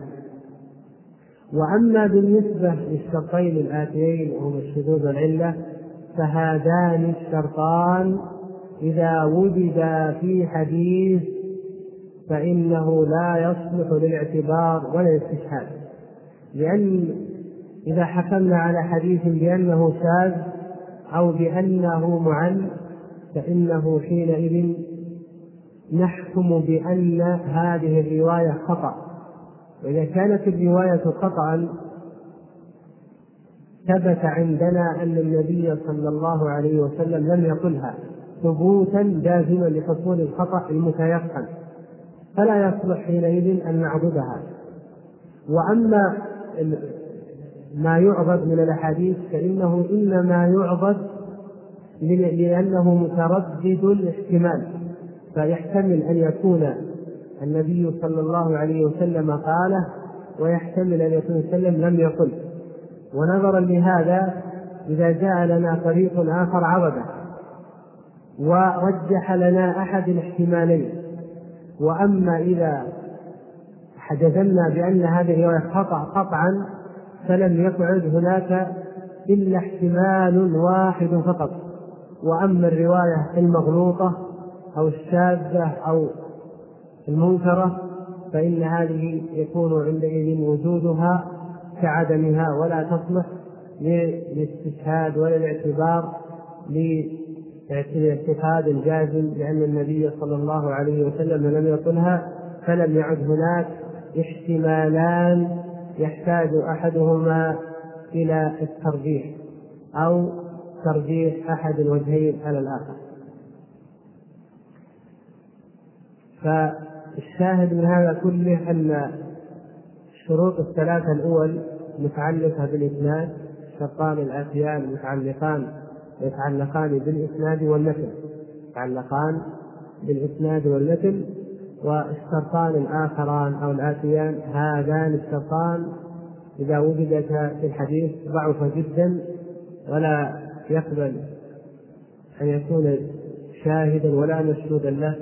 وأما بالنسبة للشرطين الآتيين وهما الشذوذ والعلة فهذان الشرطان إذا وجدا في حديث فإنه لا يصلح للاعتبار ولا الاستشهاد، لأن إذا حكمنا على حديث بأنه شاذ أو بأنه معل فإنه حينئذ نحكم بأن هذه الرواية خطأ. وإذا كانت الرواية خطأ ثبت عندنا أن النبي صلى الله عليه وسلم لم يقلها ثبوتا جازما لحصول الخطأ المتيقن فلا يصلح حينئذ أن نعبدها. وأما ما يعبد من الأحاديث فإنه إنما يعبد لأنه متردد الاحتمال، فيحتمل أن يكون النبي صلى الله عليه وسلم قاله ويحتمل أن يكون وسلم لم يقل. ونظرا لهذا إذا جاء لنا طريق آخر عرضه ورجح لنا أحد الاحتمالين، وأما إذا جزمنا بأن هذه الرواية خطأ قطعا، فلم يقعد هناك إلا احتمال واحد فقط. وأما الرواية المغلوطة أو الشاذة أو المنكرة فإن هذه يكون عندئذ وجودها كعدمها، ولا تصلح للاستشهاد ولا الاعتبار لاعتقاد الجازم، لأن النبي صلى الله عليه وسلم لم يقلها، فلم يعد هناك احتمالان يحتاج أحدهما إلى الترجيح أو ترجيح أحد الوجهين على الآخر. فالشاهد من هذا كله أن الشروط الثلاثة الأول متعلقة بالإسناد، الشرطان الآتيان متعلقان يتعلقان بالإسناد والمتن يتعلقان بالإسناد والمتن والشرطان الآخران أو الآتيان هذان الشرطان إذا وجدتا في الحديث ضعف جدا ولا يقبل أن يكون شاهدا ولا مشهودا له.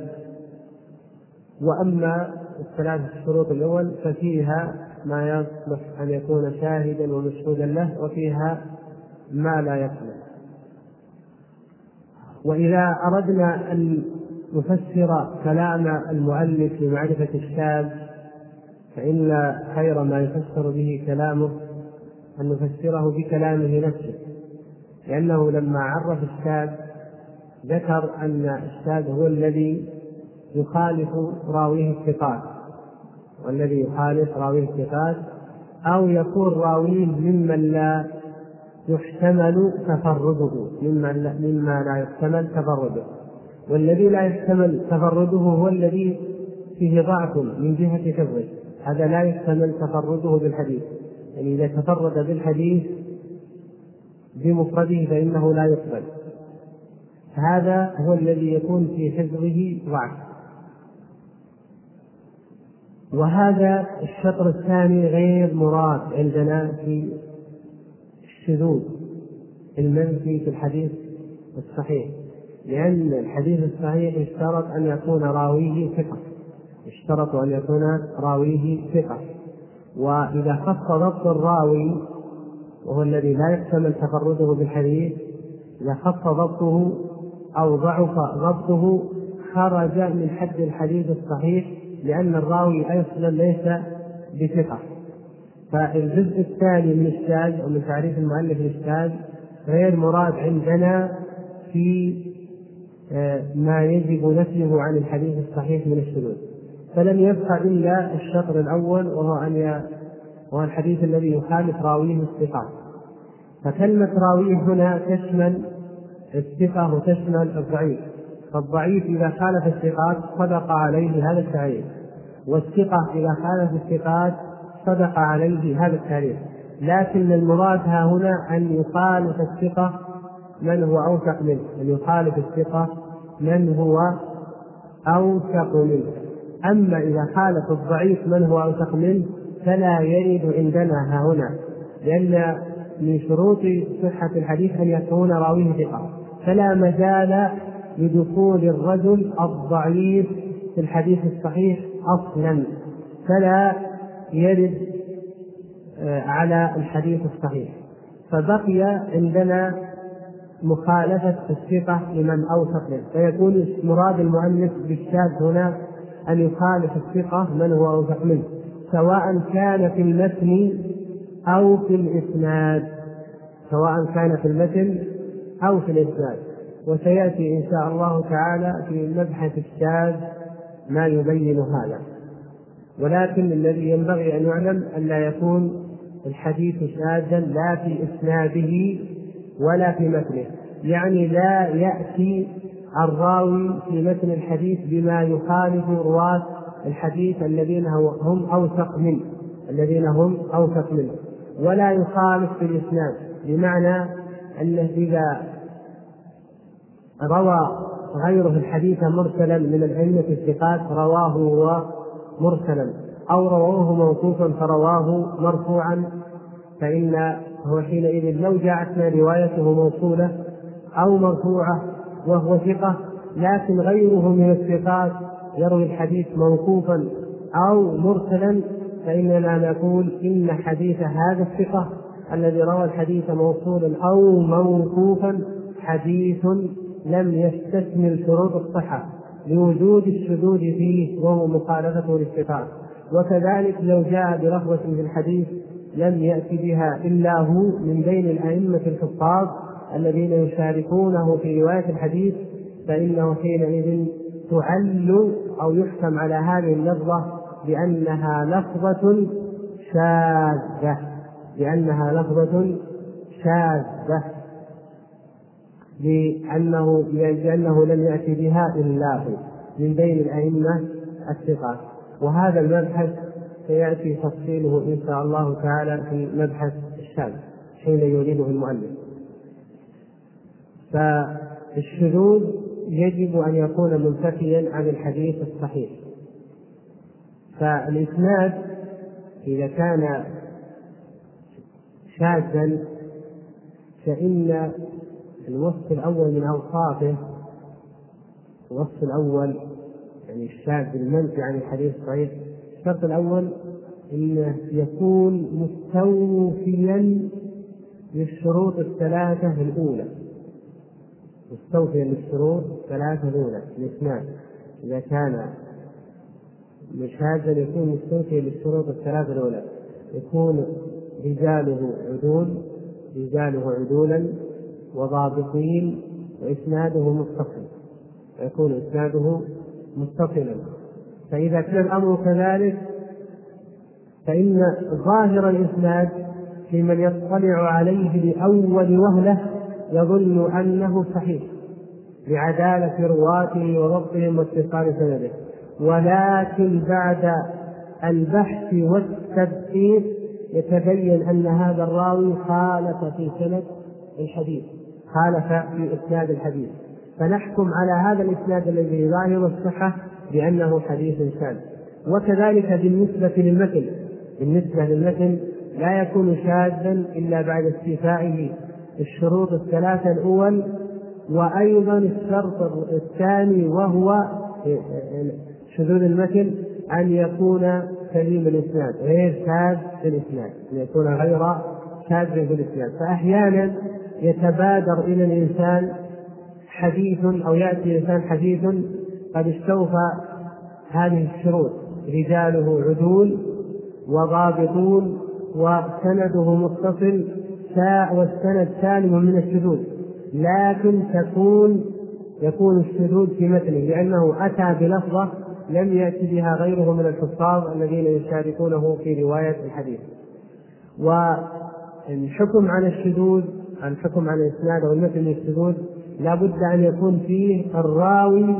وأما الثلاثة الشروط الأول ففيها ما يصلح أن يكون شاهدا ومشهودا له، وفيها ما لا يصلح. وإذا أردنا أن نفسر كلام المؤلف لمعرفة الشاذ فإن خير ما يفسر به كلامه أن نفسره بكلامه نفسه، لأنه لما عرف الشاذ ذكر أن الشاذ هو الذي يخالف راويه الثقات، والذي يخالف راويه الثقات أو يكون راويه ممن لا يحتمل تفرده مما, مما لا يحتمل تفرده. والذي لا يحتمل تفرده هو الذي فيه ضعف من جهة حفظه، هذا لا يحتمل تفرده بالحديث، يعني إذا تفرد بالحديث بمفرده فإنه لا يقبل، هذا هو الذي يكون في حفظه ضعف. وهذا الشطر الثاني غير مراد عندنا في الشذوذ المنفي في الحديث الصحيح، لأن الحديث الصحيح يشترط أن يكون راويه ثقة يشترط أن يكون راويه ثقة وإذا خف ضبط الراوي وهو الذي لا يحتمل تفرده بالحديث، إذا خف ضبطه أو ضعف ضبطه خرج من حد الحديث الصحيح، لأن الراوي أصلا ليس بثقة. فالجزء الثاني من الشاذ ومن تعريف المؤلف للشاذ غير مراد عندنا في ما يجب نفيه عن الحديث الصحيح من الشذوذ. فلم يبقى إلا الشطر الأول وهو أن وهو الحديث الذي يخالف راويه الثقات. فكلمة راويه هنا تشمل الثقة وتشمل الضعيف، فالضعيف إذا خالف الثقات صدق عليه هذا التعريف، والثقة إذا خالف الثقات صدق عليه هذا التعريف. لكن المراد ها هنا أن يخالف الثقة من هو أوثق منه، أن يخالف الثقة من هو أوثق منه. أما إذا خالف الضعيف من هو أوثق منه فلا يرد عندنا ها هنا، لأن من شروط صحة الحديث أن يكون راويه ثقة، فلا مجال لدخول الرجل الضعيف في الحديث الصحيح أصلا، فلا يرد على الحديث الصحيح. فبقي عندنا مخالفة الثقة لمن أوثق منه، فيكون مراد المؤلف بالشاذ هنا أن يخالف الثقة من هو أوثق منه، سواء كان في المتن أو في الإسناد سواء كان في المتن أو في الإسناد. وسيأتي إن شاء الله تعالى في مبحث الشاذ ما يبين هذا. ولكن الذي ينبغي أن يعلم أن لا يكون الحديث شاذا لا في إسناده ولا في متنه، يعني لا يأتي الراوي في متن الحديث بما يخالف رواة الحديث الذين هم أوثق منه الذين هم أوثق منه ولا يخالف في الإسناد، بمعنى أنه إذا روى غيره الحديث مرسلا من الأئمة الثقات رواه هو مرسلا، أو رواه موقوفا فرواه مرفوعا، فإنه حينئذ لو جاءتنا روايته موصولة أو مرفوعة وهو ثقة، لكن غيره من الثقات يروي الحديث موقوفا أو مرسلا فإننا نقول إن حديث هذا الثقة الذي روى الحديث موصولا أو موقوفا حديث لم يستكمل شروط الصحة لوجود الشذوذ فيه وهو مخالفته للثقات. وكذلك لو جاء بلفظة في الحديث لم يأتي بها إلا هو من بين الأئمة الحفاظ الذين يشاركونه في رواية الحديث، فإنه حينئذ تعل أو يحكم على هذه اللفظة بأنها لفظة شاذة بأنها لفظة شاذة لأنه, لأنه لم يأتي بها إلا هو من بين الأئمة الثقات. وهذا المبحث سيأتي تفصيله إن شاء الله تعالى في مبحث الشاذ حين يريده المؤلف. فالشذوذ يجب أن يكون منتفيا عن الحديث الصحيح. فالإسناد إذا كان شاذا فإن الوصف الأول من أوصافه الوصف الأول يعني الشاذ المنفي عن الحديث الصحيح، الشرط الأول أنه يكون مستوفيا للشروط الثلاثة الأولى مستوفيا للشروط الثلاثة الأولى الإسناد إذا كان شاذا يكون مستوفيا للشروط الثلاثة الأولى، يكون رجاله عدول رجاله عدولا وضابطين وإسناده متصل ويكون إسناده متصلا. فإذا كان الأمر كذلك فإن ظاهر الإسناد في من يطلع عليه لأول وهلة يظن أنه صحيح لعدالة رواته وضبطهم واتصال سنده، ولكن بعد البحث والتدقيق يتبين أن هذا الراوي خالف في سند الحديث خالف في إسناد الحديث، فنحكم على هذا الإسناد الذي ظاهر الصحة بأنه حديث شاذ. وكذلك بالنسبة للمتن بالنسبة للمتن لا يكون شاذا إلا بعد استيفائه الشروط الثلاثة الأول، وأيضا الشرط الثاني وهو شذوذ المتن أن يكون سليم الإسناد غير شاذ في الإسناد أن يكون غير شاذ في الإسناد. فأحيانا يتبادر إلى الإنسان حديث أو يأتي إنسان حديث قد استوفى هذه الشروط رجاله عدول وضابطون وسنده متصل والسند سالم من الشذوذ، لكن تكون يكون الشذوذ في متنه لأنه أتى بلفظة لم يأتي بها غيره من الحفاظ الذين يشاركونه في رواية الحديث. والحكم على الشذوذ الحكم على الإسناد أو المتن الشذوذ لا بد أن يكون فيه الراوي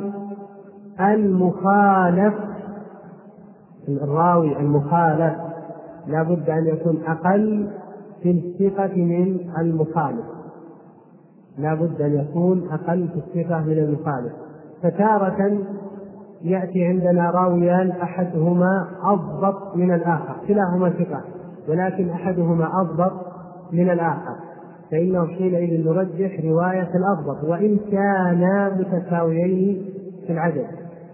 المخالف الراوي المخالف لا بد أن يكون أقل في الثقة من المخالف لا بد أن يكون أقل في الثقة من المخالف. فتارة يأتي عندنا راويان أحدهما أضبط من الآخر كلاهما ثقة ولكن أحدهما أضبط من الآخر، فإنه حينئذ نرجح رواية الأضبط وإن كانا متساويين في العدد.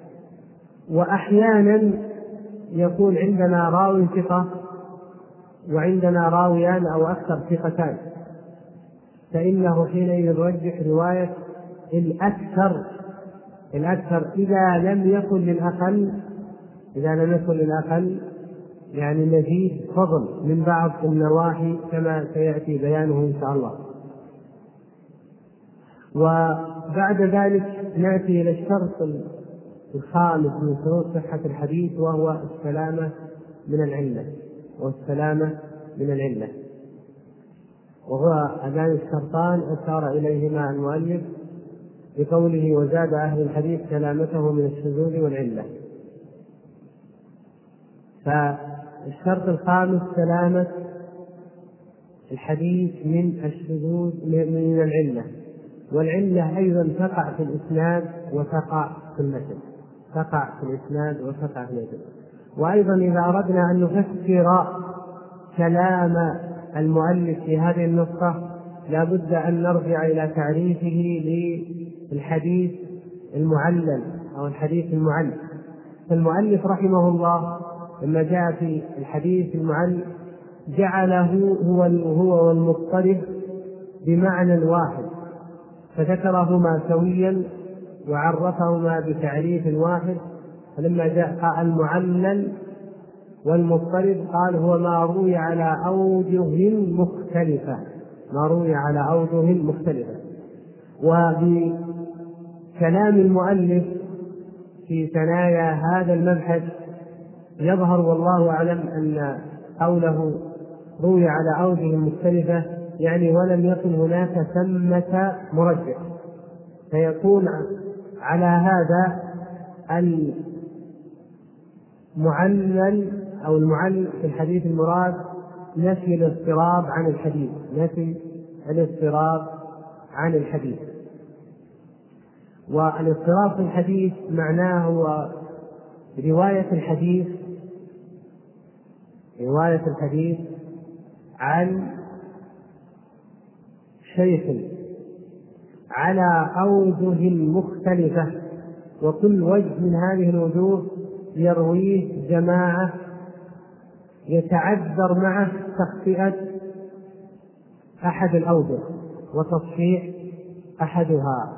وأحيانا يكون عندنا راوي ثقة وعندنا راويان أو أكثر ثقتان، فإنه حينئذ يرجح رواية الأكثر الأكثر إذا لم يكن للأقل إذا لم يكن للأقل يعني نزيد فضل من بعض النواحي كما سيأتي بيانه إن شاء الله. وبعد ذلك نأتي إلى الشرط الخامس من شروط صحة الحديث وهو السلامة من العلة والسلامة من العلة وهو هذان الشرطان أشار إليهما المؤلف بقوله وزاد أهل الحديث سلامته من الشذوذ والعلة. فالشرط الخامس سلامة الحديث من الشذوذ من العلة، والعلة أيضا تقع في الإسناد وتقع في المتن تقع في الإسناد وتقع في المتن. وأيضا إذا أردنا أن نفسر كلام المؤلف في هذه النقطة لا بد أن نرجع إلى تعريفه للحديث المعلل أو الحديث المعلل. فالمؤلف رحمه الله لما جاء في الحديث المعل جعله هو هو والمضطرب بمعنى واحد، فذكرهما سويا وعرفهما بتعريف واحد. فلما جاء المعلل والمضطرب قال هو ما روي على أوجه مختلفة، ما روي على أوجه مختلفة. وبكلام المؤلف في ثنايا هذا المبحث يظهر والله أعلم أن قوله روي على أوجه مختلفة يعني ولم يكن هناك ثمة مرجح، فيكون على هذا المعلل أو المعلل في الحديث المراد نفي الاضطراب عن الحديث، نفي الاضطراب عن الحديث. والاضطراب في الحديث معناه هو رواية الحديث رواية الحديث عن شيخ على أوجه مختلفة، وكل وجه من هذه الوجوه يرويه جماعة يتعذر معه تخطئة أحد الأوجه وتصحيح أحدها.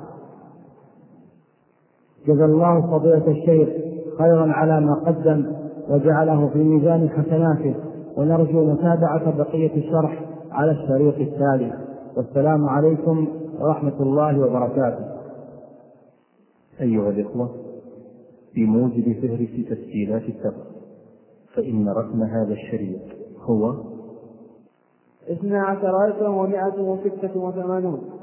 جزا الله فضيلة الشيخ خيرا على ما قدم وجعله في ميزان حسناته، ونرجو متابعة بقية الشرح على الشريط التالي. والسلام عليكم ورحمة الله وبركاته. أيها الإخوة، في موجب فهرس تسجيلات السبق فإن رقم هذا الشريط هو اثنا عشر ألفا ومائة وستة وثمانون.